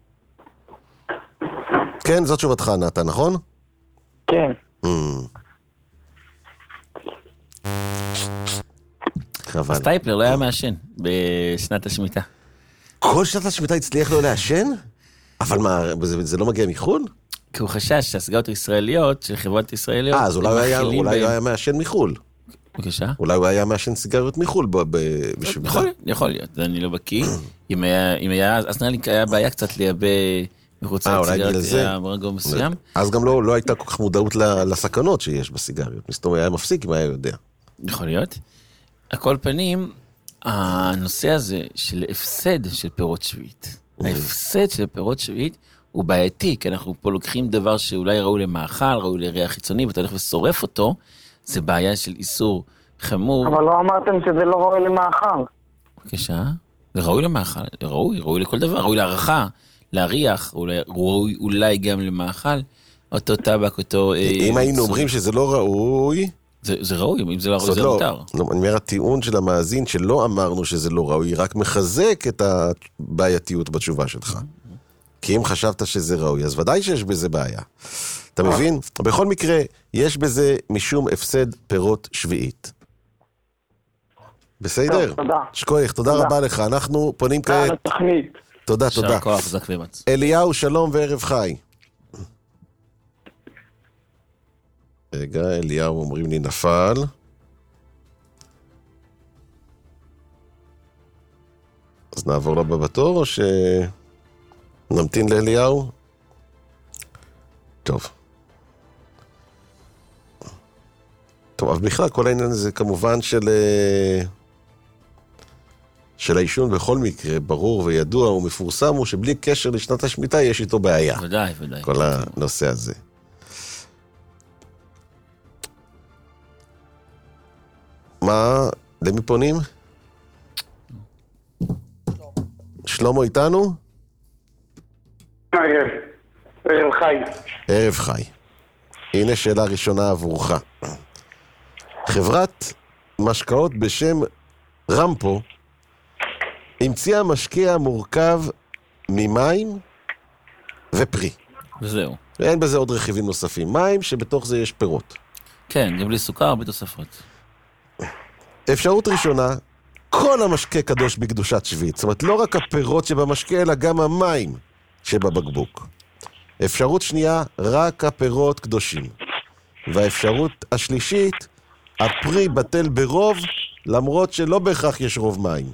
כן, זאת תשובתך, נתן, נכון? כן. סטייפלר לא היה מעשן בשנת השמיטה. כל שנת השמיטה הצליח לו לעשן? אבל מה, זה לא מגיע מחול? כי הוא חשש שהסיגריות הישראליות, של חברות ישראליות... אז אולי הוא היה מעשן מחול. בבקשה? אולי הוא היה מעשן סיגריות מחול בשמיטה. יכול להיות, אני לא בקיא. אם היה, אז נראה לי היה בעיה קצת לייבא מחוץ לסיגריות ברגע מסוים. אז גם לא הייתה כל כך מודעות לסכנות שיש בסיגריות. מסתום היה מפסיק אם היה יודע. יכול להיות. על כל פנים, הנושא הזה של הפסד של פירות שביעית, ההפסד של פירות שביעית הוא בעייתי, כי אנחנו פה לוקחים דבר שאולי ראוי למאכל, ראוי לריח חיצוני, ואתה הולך ושורף אותו, זה בעיה של איסור חמור. אבל לא אמרתם שזה לא ראוי למאכל. בבקשה, זה ראוי למאכל, ראוי לכל דבר, ראוי להערכה, להריח, ראוי אולי גם למאכל, אותו טבק, אותו... אם היינו אומרים שזה לא ראוי, זה ראוי, אם זה לא ראוי, זה מותר. אני אומר, הטיעון של המאזין שלא אמרנו שזה לא ראוי, רק מחזק את הבעייתיות בתשובה שלך. כי אם חשבת שזה ראוי, אז ודאי שיש בזה בעיה. אתה מבין? בכל מקרה, יש בזה משום הפסד פירות שביעית. בסדר? תודה. שקוייך, תודה רבה לך. אנחנו פונים כעת. תודה, תודה. שער כוח, זק ומצ. אליהו, שלום וערב חי. רגע, אליהו אומרים לי נפל. אז נעבור לבא בתור או שנמתין לאליהו? טוב. טוב, אבל בכלל כל העניין הזה כמובן של העישון בכל מקרה, ברור וידוע ומפורסם, הוא שבלי קשר לשנת השמיטה יש איתו בעיה. ודאי, ודאי. כל הנושא הזה. מה? למי פונים? שלמה איתנו? ערב חי. ערב חי. הנה שאלה ראשונה עבורך. חברת משקאות בשם רמפו המציאה משקה מורכב ממים ופרי. וזהו. ואין בזה עוד רכיבים נוספים. מים שבתוך זה יש פירות. כן, גם בלי סוכר, בלי תוספות. אפשרות ראשונה, כל המשקה קדוש בקדושת שביעית. זאת אומרת, לא רק הפירות שבמשקה, אלא גם המים שבבקבוק. אפשרות שנייה, רק הפירות קדושים. והאפשרות השלישית, הפרי בטל ברוב, למרות שלא בהכרח יש רוב מים.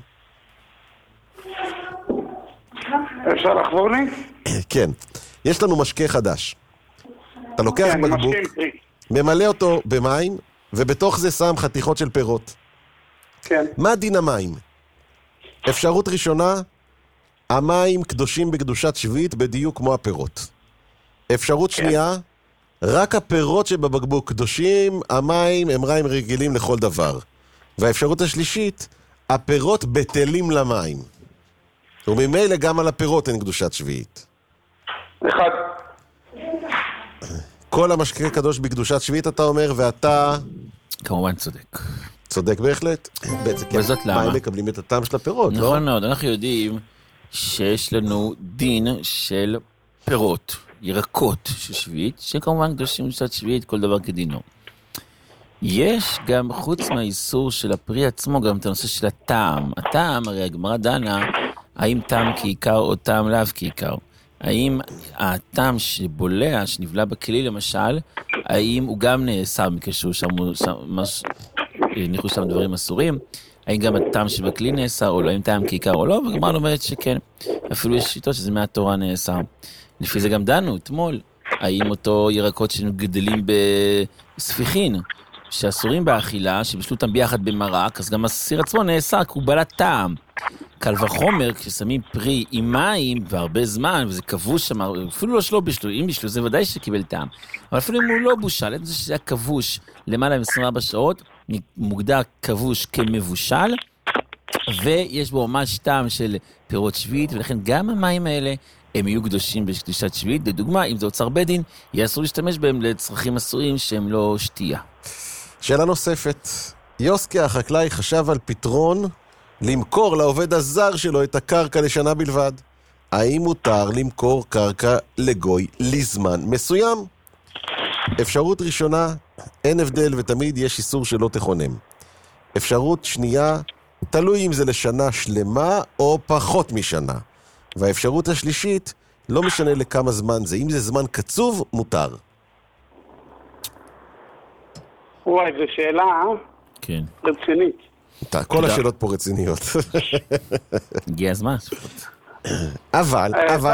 אפשר לחבור לי? כן. יש לנו משקה חדש. אתה לוקח בקבוק, ממלא אותו במים, ובתוך זה שם חתיכות של פירות. כן. מה דין המים? אפשרות ראשונה, המים קדושים בקדושת שביעית בדיוק כמו הפירות. אפשרות שנייה, רק הפירות שבבקבוק קדושים, המים הם מים רגילים לכל דבר. והאפשרות השלישית, הפירות בטלים למים. וממילא גם על הפירות אין קדושת שביעית. אחד. כל המשקה קדוש בקדושת שביעית אתה אומר, ואתה... כמובן צודק. צודק בהחלט. וזאת למה? מים מקבלים את הטעם של הפירות, לא? נכון מאוד, אנחנו יודעים שיש לנו דין של פירות, ירקות של שביעית, שכמובן קדושים בקדושת שביעית, כל דבר כדינו. יש גם, חוץ מהאיסור של הפרי עצמו, גם את הנושא של הטעם. הטעם, הרי הגמרא דנה, האם טעם כעיקר או טעם לאו כעיקר. האם הטעם שבולע, שנבלע בכלי למשל, האם הוא גם נאסר מקשור שם, ניחוש שם דברים אסורים, האם גם הטעם שבכלי נאסר או לא, האם טעם כעיקר או לא, והגמרא אומרת שכן. אפילו יש שיטות שזה מהתורה נאסר. לפי זה גם דנו אתמול, האם אותו ירקות שגדלים בספיחין, שאסורים באכילה, שבשלו אותם ביחד במרק, אז גם הסיר עצמו נאסר, כי הוא בלע טעם. קל וחומר, כששמים פרי עם מים, והרבה זמן, וזה כבוש שם, אפילו לא שלא בשלו, אם בשלו, זה ודאי שקיבל טעם. אבל אפילו אם הוא לא בושל, זה שזה היה כבוש למעלה מ-24 שעות, מוגדר כבוש כמבושל, ויש בו ממש טעם של פירות שביעית, ולכן גם המים האלה, הם יהיו קדושים בקדושת שביעית. לדוגמה, אם זה אוצר בית דין, יהיה אסור להשתמש בהם לצרכים אסורים שהם לא שתייה. שאלה נוספת. יוסקי החקלאי חשב על פתרון למכור לעובד הזר שלו את הקרקע לשנה בלבד. האם מותר למכור קרקע לגוי לזמן מסוים? אפשרות ראשונה, אין הבדל ותמיד יש איסור שלא תכונם. אפשרות שנייה, תלוי אם זה לשנה שלמה או פחות משנה. והאפשרות השלישית, לא משנה לכמה זמן זה. אם זה זמן קצוב, מותר. וואי, זו שאלה כן. רצינית. כל השאלות פה רציניות. הגיע הזמן. אבל,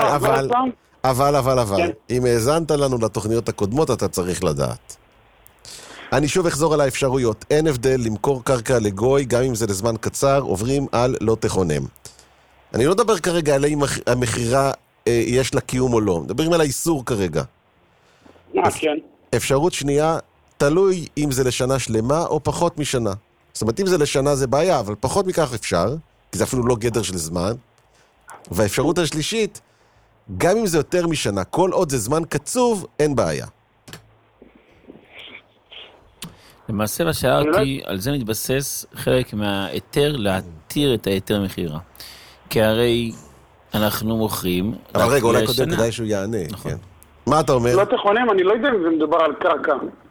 אם האזנת לנו לתוכניות הקודמות, אתה צריך לדעת. אני שוב אחזור על האפשרויות. אין הבדל למכור קרקע לגוי, גם אם זה לזמן קצר, עוברים על לא תכונם. אני לא מדבר כרגע על אם המחירה יש לה קיום או לא. מדברים על האיסור כרגע. כן. אפשרות שנייה, תלוי אם זה לשנה שלמה או פחות משנה. זאת אומרת, אם זה לשנה זה בעיה, אבל פחות מכך אפשר, כי זה אפילו לא גדר של זמן. והאפשרות השלישית, גם אם זה יותר משנה, כל עוד זה זמן קצוב, אין בעיה. למעשה מה שארתי, על זה מתבסס חלק מההיתר להתיר את ההיתר מחירה. כי הרי אנחנו מוכרים... אבל רגע, אולי קודם כדאי שהוא יענה. נכון. כן. מה אתה אומר? לא תכונים, אני לא יודע אם זה מדובר על קרקע.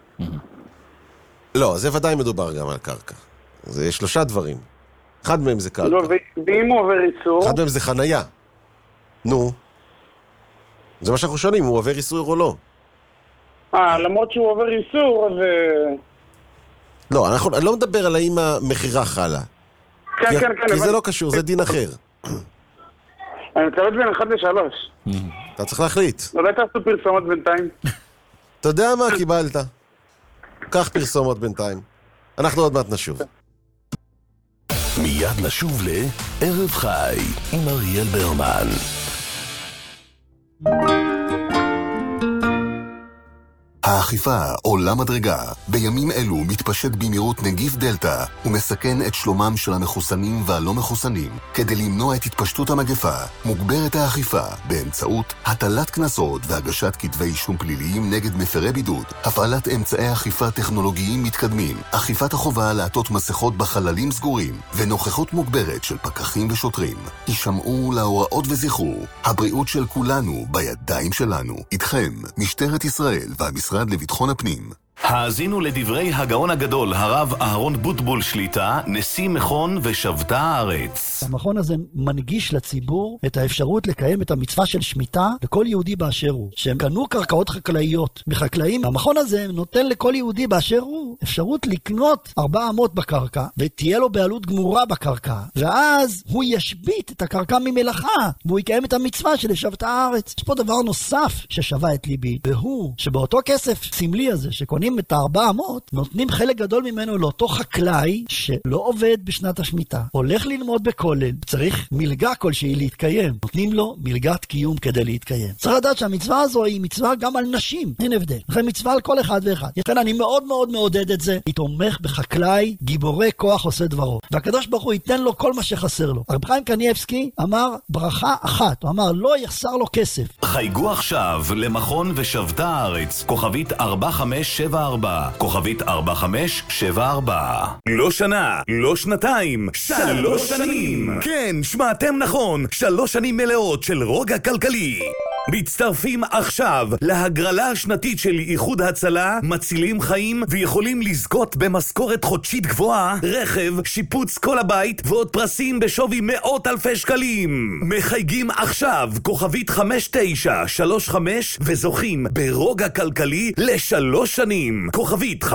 לא, זה ודאי מדובר גם על קרקע. זה 3 דברים. אחד מהם זה קרקע. לא, ואם הוא עובר איסור... אחד מהם זה חנייה. נו. זה מה שאנחנו שואלים, הוא עובר איסור או לא. למרות שהוא עובר איסור, אז... לא, אני לא מדבר על האם המחירה חלה. כן, כן, כן. כי זה לא קשור, זה דין אחר. אני מתלבט בין 1 ל-3. אתה צריך להחליט. אולי תעשו פרסומות בינתיים. אתה יודע מה קיבלת? קח פרסומות בינתיים. אנחנו עוד מעט נשוב. מיד נשוב לערב חי עם אריאל ברמן. האכיפה עולה מדרגה. בימים אלו מתפשט במהירות נגיף דלטה ומסכן את שלומם של המחוסנים והלא מחוסנים. כדי למנוע את התפשטות המגפה, מוגברת האכיפה באמצעות הטלת קנסות והגשת כתבי אישום פליליים נגד מפרי בידוד, הפעלת אמצעי אכיפה טכנולוגיים מתקדמים, אכיפת החובה לעטות מסכות בחללים סגורים ונוכחות מוגברת של פקחים ושוטרים. הישמעו להוראות וזכרו, הבריאות של כולנו בידיים שלנו. איתכם, משטרת ישראל והמשרד לביטחון הפנים. האזינו לדברי הגאון הגדול, הרב אהרון בוטבול שליטה, נשיא מכון ושבתה הארץ. המכון הזה מנגיש לציבור את האפשרות לקיים את המצווה של שמיטה לכל יהודי באשר הוא. שהם קנו קרקעות חקלאיות מחקלאים. המכון הזה נותן לכל יהודי באשר הוא אפשרות לקנות 400 בקרקע, ותהיה לו בעלות גמורה בקרקע. ואז הוא ישבית את הקרקע ממלאכה, והוא יקיים את המצווה של שבתה הארץ. יש פה דבר נוסף ששווה את ליבי, והוא שבאותו כסף סמלי הזה שקונים את ה-400, נותנים חלק גדול ממנו לאותו חקלאי שלא עובד בשנת השמיטה, הולך ללמוד בכולל, צריך מלגה כלשהי להתקיים, נותנים לו מלגת קיום כדי להתקיים. צריך לדעת שהמצווה הזו היא מצווה גם על נשים, אין הבדל, לכן מצווה על כל אחד ואחד. לכן אני מאוד מאוד מעודד את זה, אני תומך בחקלאי, גיבורי כוח עושה דברו, והקדוש ברוך הוא ייתן לו כל מה שחסר לו. הרב חיים קניאבסקי אמר ברכה אחת, הוא אמר לא יחסר לו כסף. חייגו עכשיו למכון ושבתה הארץ, כוכבית 4574, כוכבית 4574. לא שנה, לא שנתיים, 3 שנים. כן, שמעתם נכון, 3 שנים מלאות של רוגע כלכלי. מצטרפים עכשיו להגרלה השנתית של איחוד הצלה, מצילים חיים ויכולים לזכות במשכורת חודשית גבוהה, רכב, שיפוץ כל הבית ועוד פרסים בשווי 100,000 שקלים. מחייגים עכשיו כוכבית 5935 וזוכים ברוגע כלכלי ל3 שנים. כוכבית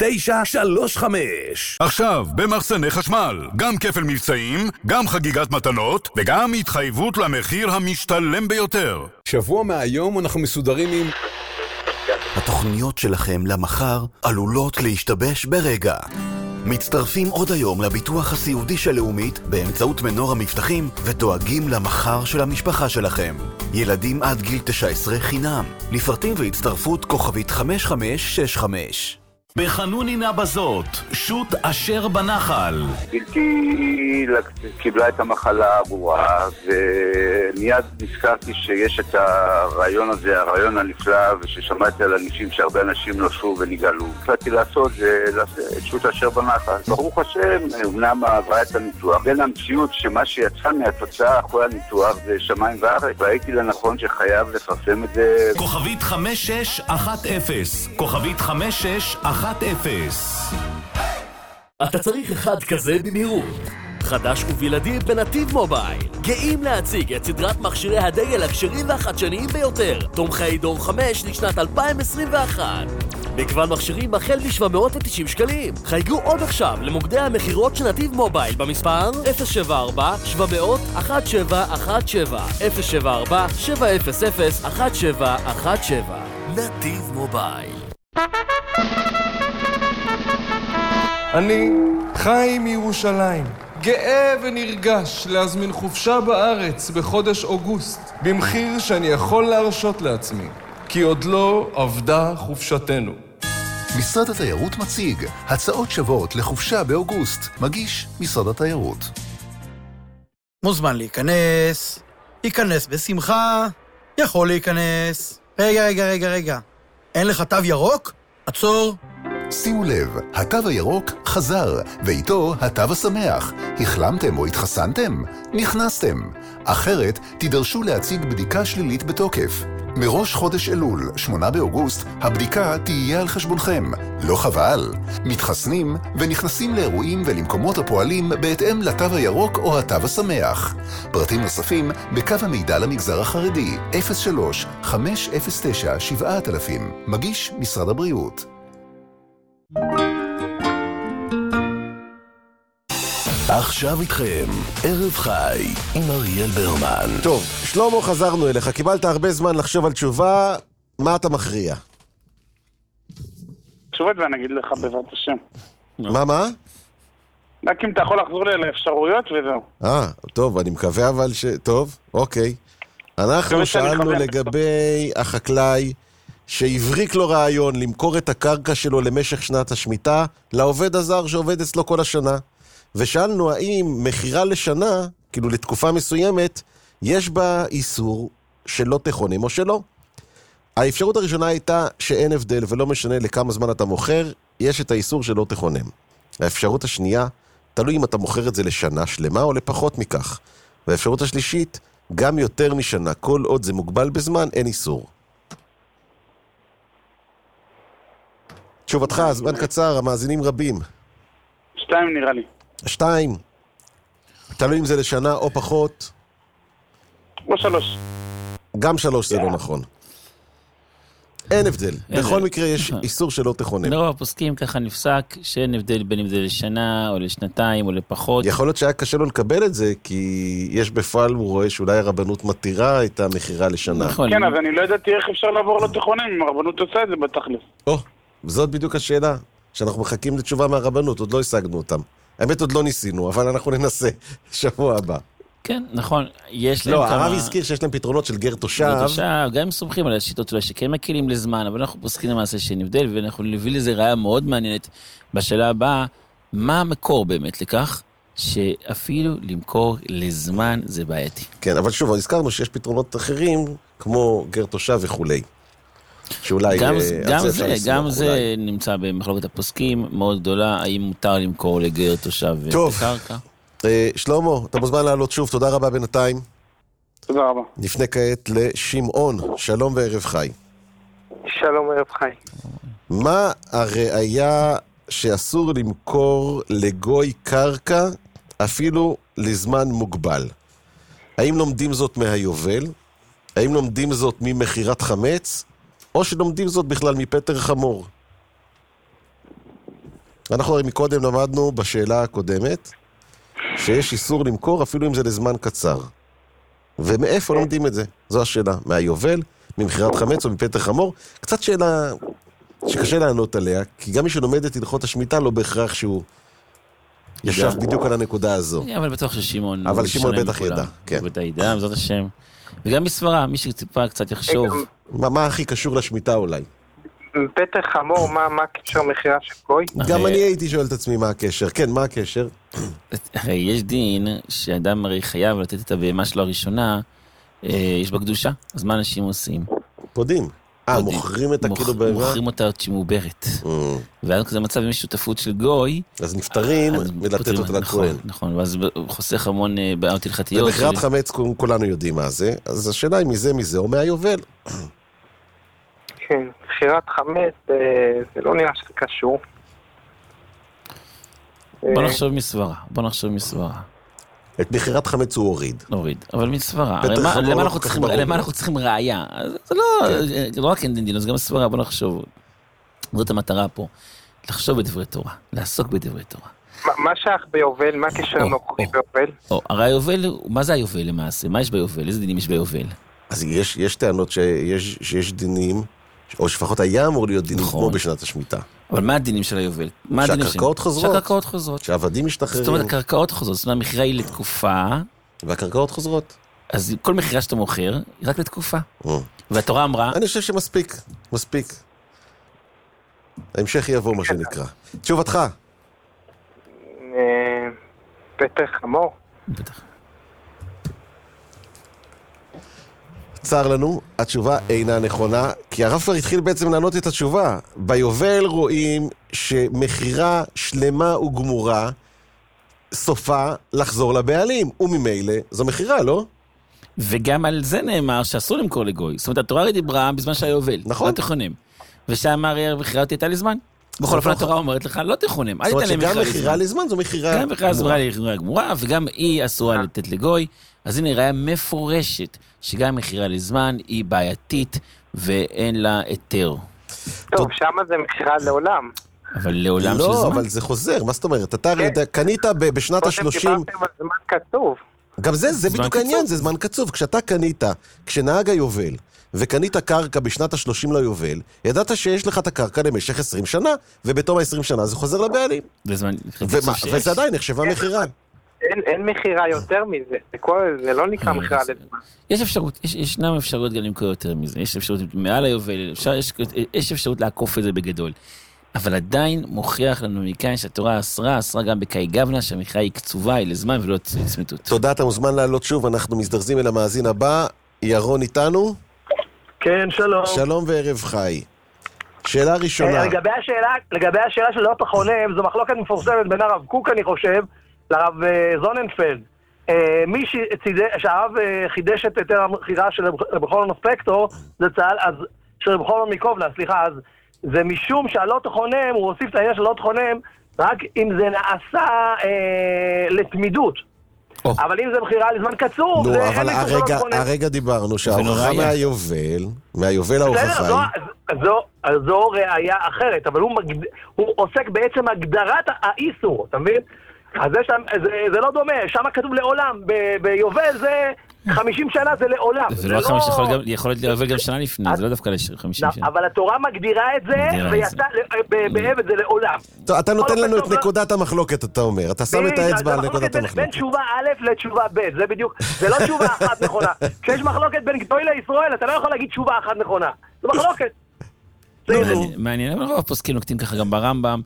5935. עכשיו במחסני חשמל, גם כפל מבצעים, גם חגיגת מתנות וגם התחייבות למחיר המשתלם ביותר. שבוע מהיום אנחנו מסודרים עם... התוכניות שלכם למחר עלולות להשתבש ברגע. מצטרפים עוד היום לביטוח הסיעודי של לאומית באמצעות מנור המבטחים ודואגים למחר של המשפחה שלכם. ילדים עד גיל 19 חינם. לפרטים והצטרפות כוכבית 5565. בחנונינה בזאת, שוט אשר בנחל. בלתי קיבלה את המחלה הברורה, ומיד נזכרתי שיש את הרעיון הזה, הרעיון הנפלא, וששמעתי על אנשים שהרבה אנשים נושרו ונגאלו. החלטתי לעשות את שוט אשר בנחל. ברוך השם, אמנם עברה את הניתוח, בין המציאות שמה שיצא מהתוצאה אחרי הניתוח זה שמיים וארץ, והייתי לנכון שחייב לפרסם את זה. כוכבית 5610, כוכבית 5610. אתה צריך אחד כזה במהירות. חדש ובלעדי בנתיב מובייל. גאים להציג את סדרת מכשירי הדגל הכשרים והחדשניים ביותר. תומכי דור 5 לשנת 2021. מגוון מכשירים החל ב-790 שקלים. חייגו עוד עכשיו למוקדי המחירות של נתיב מובייל במספר 074-700-1717 נתיב מובייל. אני חי מירושלים, גאה ונרגש להזמין חופשה בארץ בחודש אוגוסט, במחיר שאני יכול להרשות לעצמי, כי עוד לא עבדה חופשתנו. משרד התיירות מציג הצעות שוות לחופשה באוגוסט. מגיש משרד התיירות. מוזמן להיכנס, ייכנס בשמחה, יכול להיכנס. רגע. אין לך תו ירוק? עצור. שימו לב, התו הירוק חזר, ואיתו התו השמח. החלמתם או התחסנתם? נכנסתם. אחרת, תידרשו להציג בדיקה שלילית בתוקף. מראש חודש אלול, 8 באוגוסט, הבדיקה תהיה על חשבונכם. לא חבל? מתחסנים ונכנסים לאירועים ולמקומות הפועלים בהתאם לתו הירוק או התו השמח. פרטים נוספים בקו המידע למגזר החרדי, 03-509-7000. מגיש משרד הבריאות. עכשיו איתכם, ערב חי עם אריאל ברמן. טוב, שלמה, חזרנו אליך. קיבלת הרבה זמן לחשוב על תשובה. מה אתה מכריע? תשובות ואני אגיד לך בעזרת השם. מה? רק אם אתה יכול לחזור לי על האפשרויות וזהו. טוב, אני מקווה אבל טוב, אוקיי. אנחנו שאלנו לגבי החקלאי שהבריק לו רעיון למכור את הקרקע שלו למשך שנת השמיטה לעובד הזר שעובד אצלו כל השנה. ושאלנו האם מחירה לשנה, כאילו לתקופה מסוימת, יש בה איסור שלא תכונים או שלא. האפשרות הראשונה הייתה שאין הבדל ולא משנה לכמה זמן אתה מוכר, יש את האיסור שלא תכונם. האפשרות השנייה, תלוי אם אתה מוכר את זה לשנה שלמה או לפחות מכך. והאפשרות השלישית, גם יותר משנה, כל עוד זה מוגבל בזמן, אין איסור. תשובתך, זמן קצר, המאזינים רבים. 2 נראה לי. 2. תלוי אם זה לשנה או פחות. או 3. גם 3 זה לא נכון. אין הבדל. בכל מקרה יש איסור שלא תכונן. לרוב הפוסקים ככה נפסק שאין הבדל בין אם זה לשנה או לשנתיים או לפחות. יכול להיות שהיה קשה לו לקבל את זה, כי יש בפועל, הוא רואה שאולי הרבנות מתירה את המחירה לשנה. כן, אז אני לא ידעתי איך אפשר לעבור לא תכונן, אם הרבנות עושה את זה בתכלס. זאת בדיוק השאלה, שאנחנו מחכים לתשובה מהרבנות, עוד לא השגנו אותם. האמת עוד לא ניסינו, אבל אנחנו ננסה שבוע הבא. כן, נכון. יש להם הרב הזכיר שיש להם פתרונות של גר תושב. גר תושב, גם סומכים על השיטות אולי שכן מקילים לזמן, אבל אנחנו פוסקים למעשה שנבדל, ואנחנו נביא לזה ראיה מאוד מעניינת בשאלה הבאה, מה המקור באמת לכך, שאפילו למכור לזמן זה בעייתי. כן, אבל שוב, הזכרנו שיש פתרונות אחרים, כמו גר תושב וכולי. שאולי גם זה נמצא במחלוקת הפוסקים מאוד גדולה, האם מותר למכור לגר תושב וקרקע. שלמה, אתה מוזמן לעלות שוב, תודה רבה בינתיים. תודה רבה. נפנה כעת לשמעון, שלום וערב חי. שלום ערב חי. מה הראיה שאסור למכור לגוי קרקע אפילו לזמן מוגבל? האם לומדים זאת מהיובל? האם לומדים זאת ממחירת חמץ? או שלומדים זאת בכלל מפטר חמור? אנחנו הרי מקודם למדנו בשאלה הקודמת שיש איסור למכור אפילו אם זה לזמן קצר. ומאיפה לומדים את זה? זו השאלה. מהיובל, ממחירת חמץ או מפטר חמור? קצת שאלה שקשה לענות עליה, כי גם מי שלומד את הלכות השמיטה לא בהכרח שהוא ישב בדיוק על הנקודה הזו. אבל בטוח ששמעון... אבל שמעון בטח ידע, כן. בטח ידע, זאת השם. וגם בסברה, מי שציפה קצת יחשוב. מה הכי קשור לשמיטה אולי? פטר חמור, מה הקשר מחירה של גוי? גם אני הייתי שואל את עצמי מה הקשר. כן, מה הקשר? הרי יש דין שאדם הרי חייב לתת את הבהמה שלו הראשונה, יש בה קדושה, אז מה אנשים עושים? פודים. מוכרים את הכאילו בהמה? מוכרים אותה עוד שמעוברת. ואז כזה מצב עם שותפות של גוי. אז נפטרים ולתת אותה לכהן. נכון, ואז חוסך המון בעיות הלכתיות. ומחירת חמץ כולנו יודעים מה זה, אז השאלה היא מזה או מהיובל. כן, מחירת חמץ זה לא נראה שזה קשור. בוא נחשוב מסברה. את מחירת חמץ הוא הוריד. אבל מסברה. למה אנחנו צריכים ראייה? זה לא רק אין דין, זה גם סברה, בוא נחשוב. זאת המטרה פה. לחשוב בדברי תורה, לעסוק בדברי תורה. מה שייך ביובל? מה הקשר נוכחי ביובל? הרי היובל, מה זה היובל למעשה? מה יש ביובל? איזה דינים יש ביובל? אז יש טענות שיש דינים, או שפחות היה אמור להיות דינים כמו בשנת השמיטה. אבל מה הדינים של היובל? שהקרקעות חוזרות. שהעבדים משתחררים. זאת אומרת, הקרקעות חוזרות. זאת אומרת, המחירה היא לתקופה. והקרקעות חוזרות. אז כל מחירה שאתה מוכר, היא רק לתקופה. והתורה אמרה... אני חושב שמספיק. ההמשך יבוא, מה שנקרא. תשובתך. פטר חמור. צר לנו, התשובה אינה נכונה, כי הרב כבר התחיל בעצם לענות את התשובה. ביובל רואים שמחירה שלמה וגמורה, סופה לחזור לבעלים, וממילא זו מחירה, לא? וגם על זה נאמר שאסור למכור לגוי. זאת אומרת, התורה דיברה בזמן שהיובל. נכון. לא תכונם. ושאמר ערב מחירה תיתה לזמן. בכל אופן התורה אומרת לך, לא תכונם. זאת אומרת שגם מחירה לזמן זו מחירה גם מחירה גמורה, וגם היא אסורה לתת לגוי. אז הנה ראיה מפורשת, שגם מחירה לזמן היא בעייתית ואין לה היתר. טוב, שמה זה מחירה לעולם. אבל לעולם של זמן. לא, אבל זה חוזר, מה זאת אומרת? אתה קנית בשנת ה-30... דיברתם על זמן קצוב. גם זה בדיוק העניין, זה זמן קצוב. כשאתה קנית, כשנהג היובל, וקנית קרקע בשנת ה-30 ליובל, ידעת שיש לך את הקרקע למשך 20 שנה, ובתום ה-20 שנה זה חוזר לבעלים. וזה עדיין נחשבה מחירה. אין מחירה יותר מזה, זה לא נקרא מחירה לזמן. יש אפשרות, ישנם אפשרויות גם למכור יותר מזה, יש אפשרות מעל היובל, יש אפשרות לעקוף את זה בגדול. אבל עדיין מוכיח לנו מכאן שהתורה אסרה גם בקאי גבנה, שהמחירה היא קצובה, היא לזמן ולא צמיתות. תודה, אתה מוזמן לעלות שוב, אנחנו מזדרזים אל המאזין הבא. ירון איתנו? כן, שלום. שלום וערב חי. שאלה ראשונה. לגבי השאלה של להיות החונם, זו מחלוקת מפורסמת בין הרב קוק, אני חושב, לרב זוננפלד. מי שהרב חידש את היתר המכירה של רבי חולון הספקטור, זה צה"ל, אז של רבי חולון מקובנה, סליחה, אז זה משום שהלא תחונם, הוא הוסיף את העניין של לא תחונם, רק אם זה נעשה לתמידות. אבל אם זה בחירה לזמן קצוב, נו, אבל הרגע דיברנו שההוכחה מהיובל ההוכחה היא... זו ראייה אחרת, אבל הוא עוסק בעצם הגדרת האיסור, אתה מבין? אז זה לא דומה, שם כתוב לעולם, ביובל זה 50 שנה זה לעולם. זה לא 50, יכול להיות ליובל גם שנה לפני, זה לא דווקא ל-50 שנה. אבל התורה מגדירה את זה, ויצא בעבד זה לעולם. טוב, אתה נותן לנו את נקודת המחלוקת, אתה אומר, אתה שם את האצבע על נקודת המחלוקת. בין תשובה א' לתשובה ב', זה בדיוק, זה לא תשובה אחת נכונה. כשיש מחלוקת בין גדוי לישראל, אתה לא יכול להגיד תשובה אחת נכונה. זה מחלוקת. מעניין, אבל רוב הפוסקים נוקטים ככה גם ברמב"ם,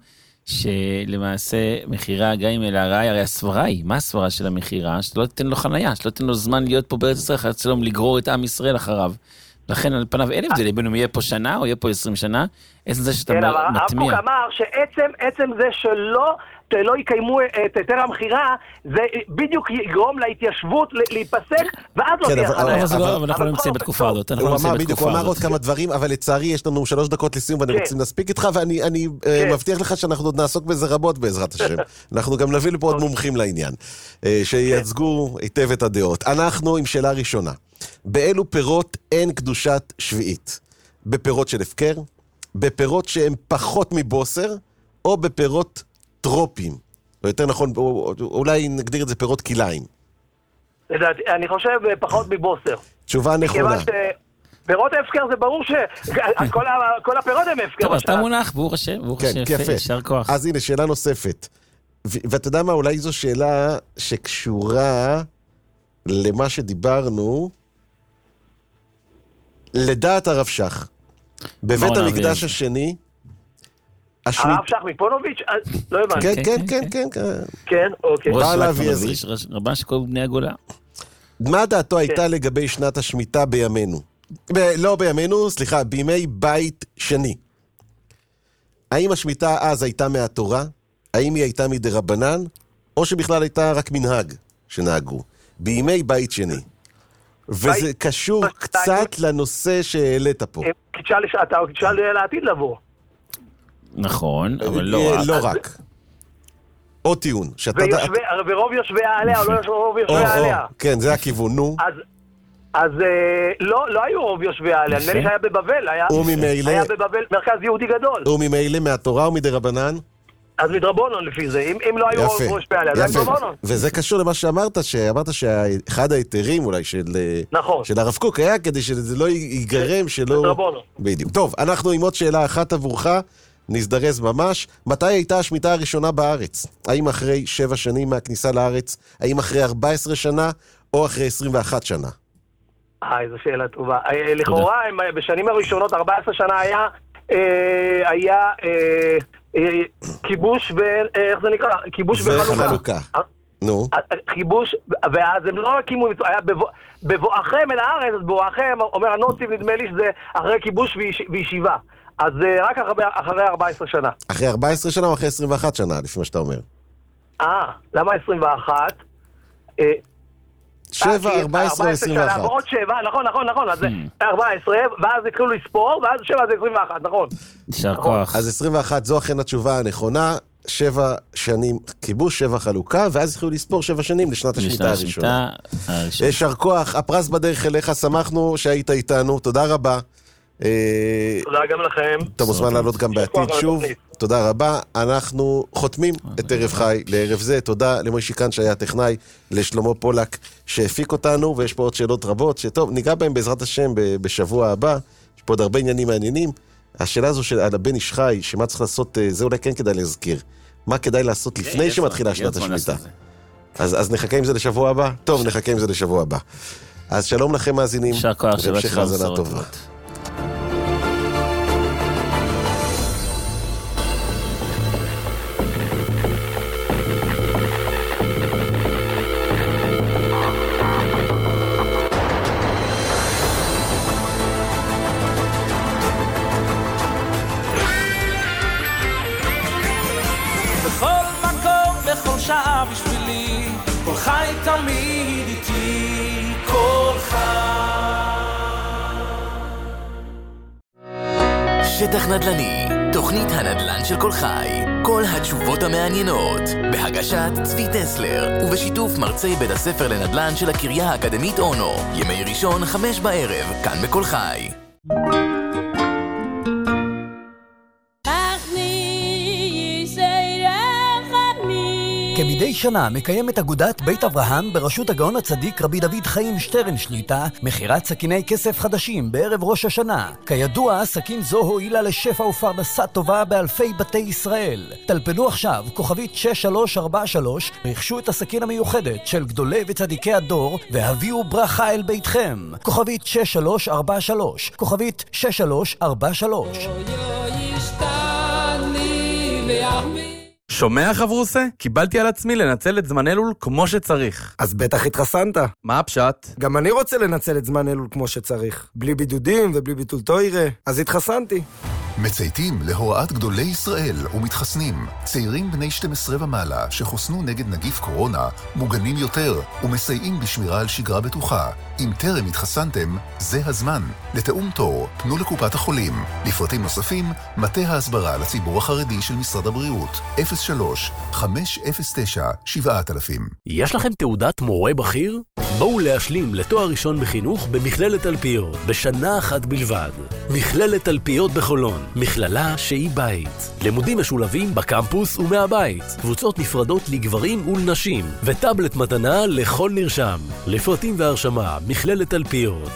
שלמעשה מחירה גם אם אלה הראי, הרי הסברה היא, מה הסברה של המחירה? שלא תתן לו חנייה, שלא תתן לו זמן להיות פה בארץ ישראל, חייב שלום לגרור את עם ישראל אחריו. לכן על פניו אין הבדל, בין אם יהיה פה שנה או יהיה פה 20 שנה, עצם זה שאתה מטמיע. הרב קוק אמר שעצם זה שלא יקיימו את היתר המחירה, זה בדיוק יגרום להתיישבות להיפסק, ואז לא תהיה חנייה. אבל אנחנו לא נמצאים בתקופה הזאת. הוא אמר עוד כמה דברים, אבל לצערי יש לנו 3 דקות לסיום, ואני רוצים להספיק איתך, ואני מבטיח לך שאנחנו עוד נעסוק בזה רבות בעזרת השם. אנחנו גם נביא לפה עוד מומחים לעניין, שייצגו היטב את הדעות. אנחנו עם שאלה ראשונה. באילו פירות אין קדושת שביעית? בפירות של הפקר? בפירות שהם פחות מבוסר? או בפירות טרופים? או יותר נכון, אולי נגדיר את זה פירות כיליים. אני חושב פחות מבוסר. תשובה נכונה. פירות הפקר זה ברור שכל הפירות הם הפקר. טוב, אז אתה מונח, ברוך השם, יפה, יישר כוח. אז הנה, שאלה נוספת. ואתה יודע מה, אולי זו שאלה שקשורה למה שדיברנו, לדעת הרב שך, בבית המקדש השני, הרב שך מפונוביץ'? לא הבנתי. כן. כן, אוקיי. ראש רבן של כל בני הגולה. מה דעתו הייתה לגבי שנת השמיטה בימינו? לא בימינו, סליחה, בימי בית שני. האם השמיטה אז הייתה מהתורה? האם היא הייתה מדרבנן? או שבכלל הייתה רק מנהג שנהגו? בימי בית שני. וזה קשור קצת לנושא שהעלית פה. אתה קידשה לעתיד לבוא. נכון, אבל לא רק. לא רק. עוד טיעון. ורוב יושבי העליה, או לא רוב יושבי העליה. כן, זה הכיוון, נו. אז לא היו רוב יושבי העליה, נדמה לי שהיה בבבל, היה בבבל מרכז יהודי גדול. וממילא מהתורה או מדרבנן? אז מדרבנן לפי זה, אם לא היו רוב יושבי העליה, זה היה מדרבנן. וזה קשור למה שאמרת שאחד ההיתרים אולי של הרב קוק היה כדי שזה לא ייגרם שלא... מדרבנן. בדיוק. טוב, אנחנו עם עוד שאלה אחת עבורך, נזדרז ממש. מתי הייתה השמיטה הראשונה בארץ? האם אחרי 7 שנים מהכניסה לארץ? האם אחרי 14 שנה? או אחרי 21 שנה? זו שאלה טובה. לכאורה, בשנים הראשונות, 14 שנה היה כיבוש, איך זה נקרא? כיבוש וחלוקה. נו. כיבוש, ואז הם לא הקימו, בבואכם אל הארץ, אז בואכם, אומר הנוטיב, נדמה לי שזה אחרי כיבוש וישיבה. אז רק אחרי 14 שנה. אחרי 14 שנה או אחרי 21 שנה, לפי מה שאתה אומר? למה 21? 7, 14, 21. עוד 7, נכון, אז 14, ואז התחילו לספור, ואז 7 זה 21, נכון. נשאר כוח. אז 21, זו אכן התשובה הנכונה, 7 שנים כיבוש, 7 חלוקה, ואז התחילו לספור 7 שנים לשנת השמיטה הראשונה. ישר כוח, הפרס בדרך אליך, שמחנו שהיית איתנו, תודה רבה. תודה גם לכם. אתה מוזמן לעלות גם בעתיד שוב. תודה רבה. אנחנו חותמים את ערב חי לערב זה. תודה למוישי כאן שהיה טכנאי, לשלמה פולק שהפיק אותנו, ויש פה עוד שאלות רבות שטוב, ניגע בהם בעזרת השם בשבוע הבא. יש פה עוד הרבה עניינים מעניינים. השאלה הזו על הבן איש חי, שמה צריך לעשות, זה אולי כן כדאי להזכיר. מה כדאי לעשות לפני שמתחילה שנת השמיטה? אז נחכה עם זה לשבוע הבא? טוב, נחכה עם זה לשבוע הבא. אז שלום לכם מאזינים. והמשך האזנה טובה. בשבילי, כל חי תמיד איתי, כל חי. שטח נדל"ני, תוכנית הנדל"ן של כל חי. כל התשובות המעניינות, בהגשת צבי טסלר, ובשיתוף מרצי בית הספר לנדל"ן של הקריה האקדמית אונו. ימי ראשון 5 בערב, כאן בכל חי. כמדי שנה מקיימת אגודת בית אברהם בראשות הגאון הצדיק רבי דוד חיים שטרן שליטה מכירת סכיני כסף חדשים בערב ראש השנה. כידוע, סכין זו הועילה לשפע ופרנסה טובה באלפי בתי ישראל. טלפנו עכשיו כוכבית 6343, רכשו את הסכין המיוחדת של גדולי וצדיקי הדור והביאו ברכה אל ביתכם. כוכבית 6343, כוכבית 6343. שומע חברוסה? קיבלתי על עצמי לנצל את זמן אלול כמו שצריך. אז בטח התחסנת. מה הפשט? גם אני רוצה לנצל את זמן אלול כמו שצריך. בלי בידודים ובלי ביטול תוירה. אז התחסנתי. מצייתים להוראת גדולי ישראל ומתחסנים. צעירים בני 12 ומעלה שחוסנו נגד נגיף קורונה מוגנים יותר ומסייעים בשמירה על שגרה בטוחה. אם טרם התחסנתם, זה הזמן. לתאום תור, פנו לקופת החולים. לפרטים נוספים, מטה ההסברה לציבור החרדי של משרד הבריאות. 03-509-7000. יש לכם תעודת מורה בכיר? בואו להשלים לתואר ראשון בחינוך במכללת תלפיות, בשנה אחת בלבד. מכללת תלפיות בחולון, מכללה שהיא בית. לימודים משולבים בקמפוס ומהבית. קבוצות נפרדות לגברים ולנשים, וטאבלט מתנה לכל נרשם. לפרטים והרשמה, מכללת תלפיות,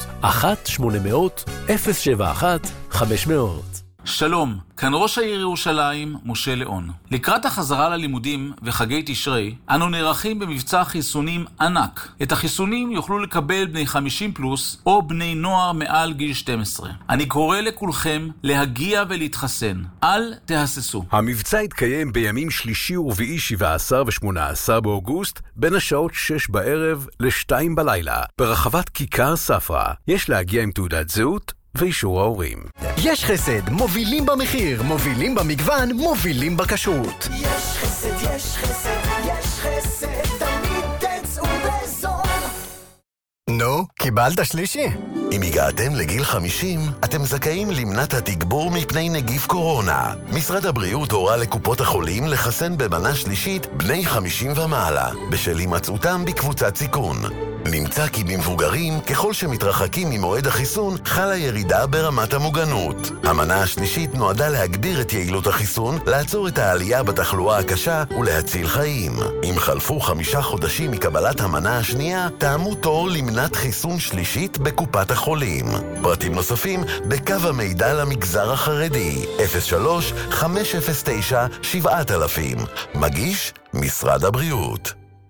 1-800-071-500. שלום, כאן ראש העיר ירושלים, משה ליאון. לקראת החזרה ללימודים וחגי תשרי, אנו נערכים במבצע חיסונים ענק. את החיסונים יוכלו לקבל בני 50 פלוס או בני נוער מעל גיל 12. אני קורא לכולכם להגיע ולהתחסן. אל תהססו. המבצע יתקיים בימים שלישי ורביעי 17 ו-18 באוגוסט, בין השעות 6 בערב ל-2 בלילה, ברחבת כיכר ספרא. יש להגיע עם תעודת זהות ואישור ההורים. יש חסד, מובילים במחיר, מובילים במגוון, מובילים בכשרות. יש חסד, יש חסד, יש חסד, תמיד תצאו בזול. נו, קיבלת שלישי. אם הגעתם לגיל 50, אתם זכאים למנת התגבור מפני נגיף קורונה. משרד הבריאות הורה לקופות החולים לחסן במנה שלישית בני 50 ומעלה, בשל הימצאותם בקבוצת סיכון. נמצא כי במבוגרים, ככל שמתרחקים ממועד החיסון, חלה ירידה ברמת המוגנות. המנה השלישית נועדה להגביר את יעילות החיסון, לעצור את העלייה בתחלואה הקשה ולהציל חיים. אם חלפו 5 חודשים מקבלת המנה השנייה, תאמו תור למנת חיסון שלישית בקופת החולים. פרטים נוספים בקו המידע למגזר החרדי, 03-509-7000. מגיש משרד הבריאות.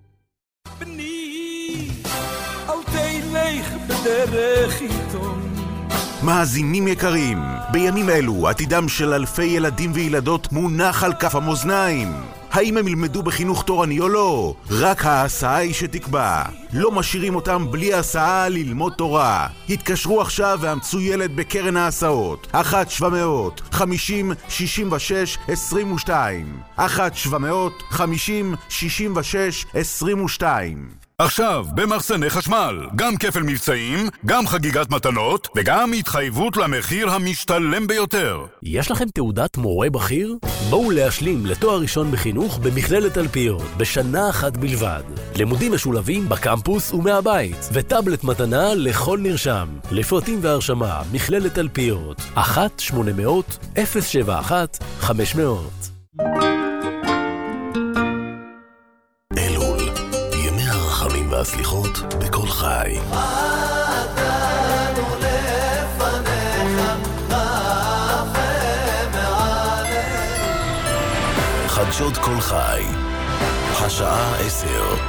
בדרך עיתון. מאזינים יקרים, בימים אלו עתידם של אלפי ילדים וילדות מונח על כף המאזניים. האם הם ילמדו בחינוך תורני או לא? רק ההסעה היא שתקבע. לא משאירים אותם בלי הסעה ללמוד תורה. התקשרו עכשיו ואמצו ילד בקרן ההסעות. 1-700-50-66-22 1-700-50-66-22 עכשיו, במחסני חשמל, גם כפל מבצעים, גם חגיגת מתנות, וגם התחייבות למחיר המשתלם ביותר. יש לכם תעודת מורה בכיר? בואו להשלים לתואר ראשון בחינוך במכללת תלפיות, בשנה אחת בלבד. לימודים משולבים בקמפוס ומהבית, וטאבלט מתנה לכל נרשם. לפרטים והרשמה, מכללת תלפיות, 1-800-071-500. והסליחות בכל חי. חטאנו לפניך, רחם עלינו. חדשות כל חי, השעה 10.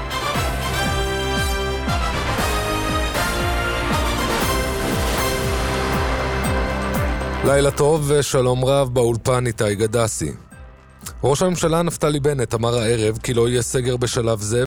לילה טוב ושלום רב, באולפן איתי גדסי. ראש הממשלה נפתלי בנט אמר הערב כי לא יהיה סגר בשלב זה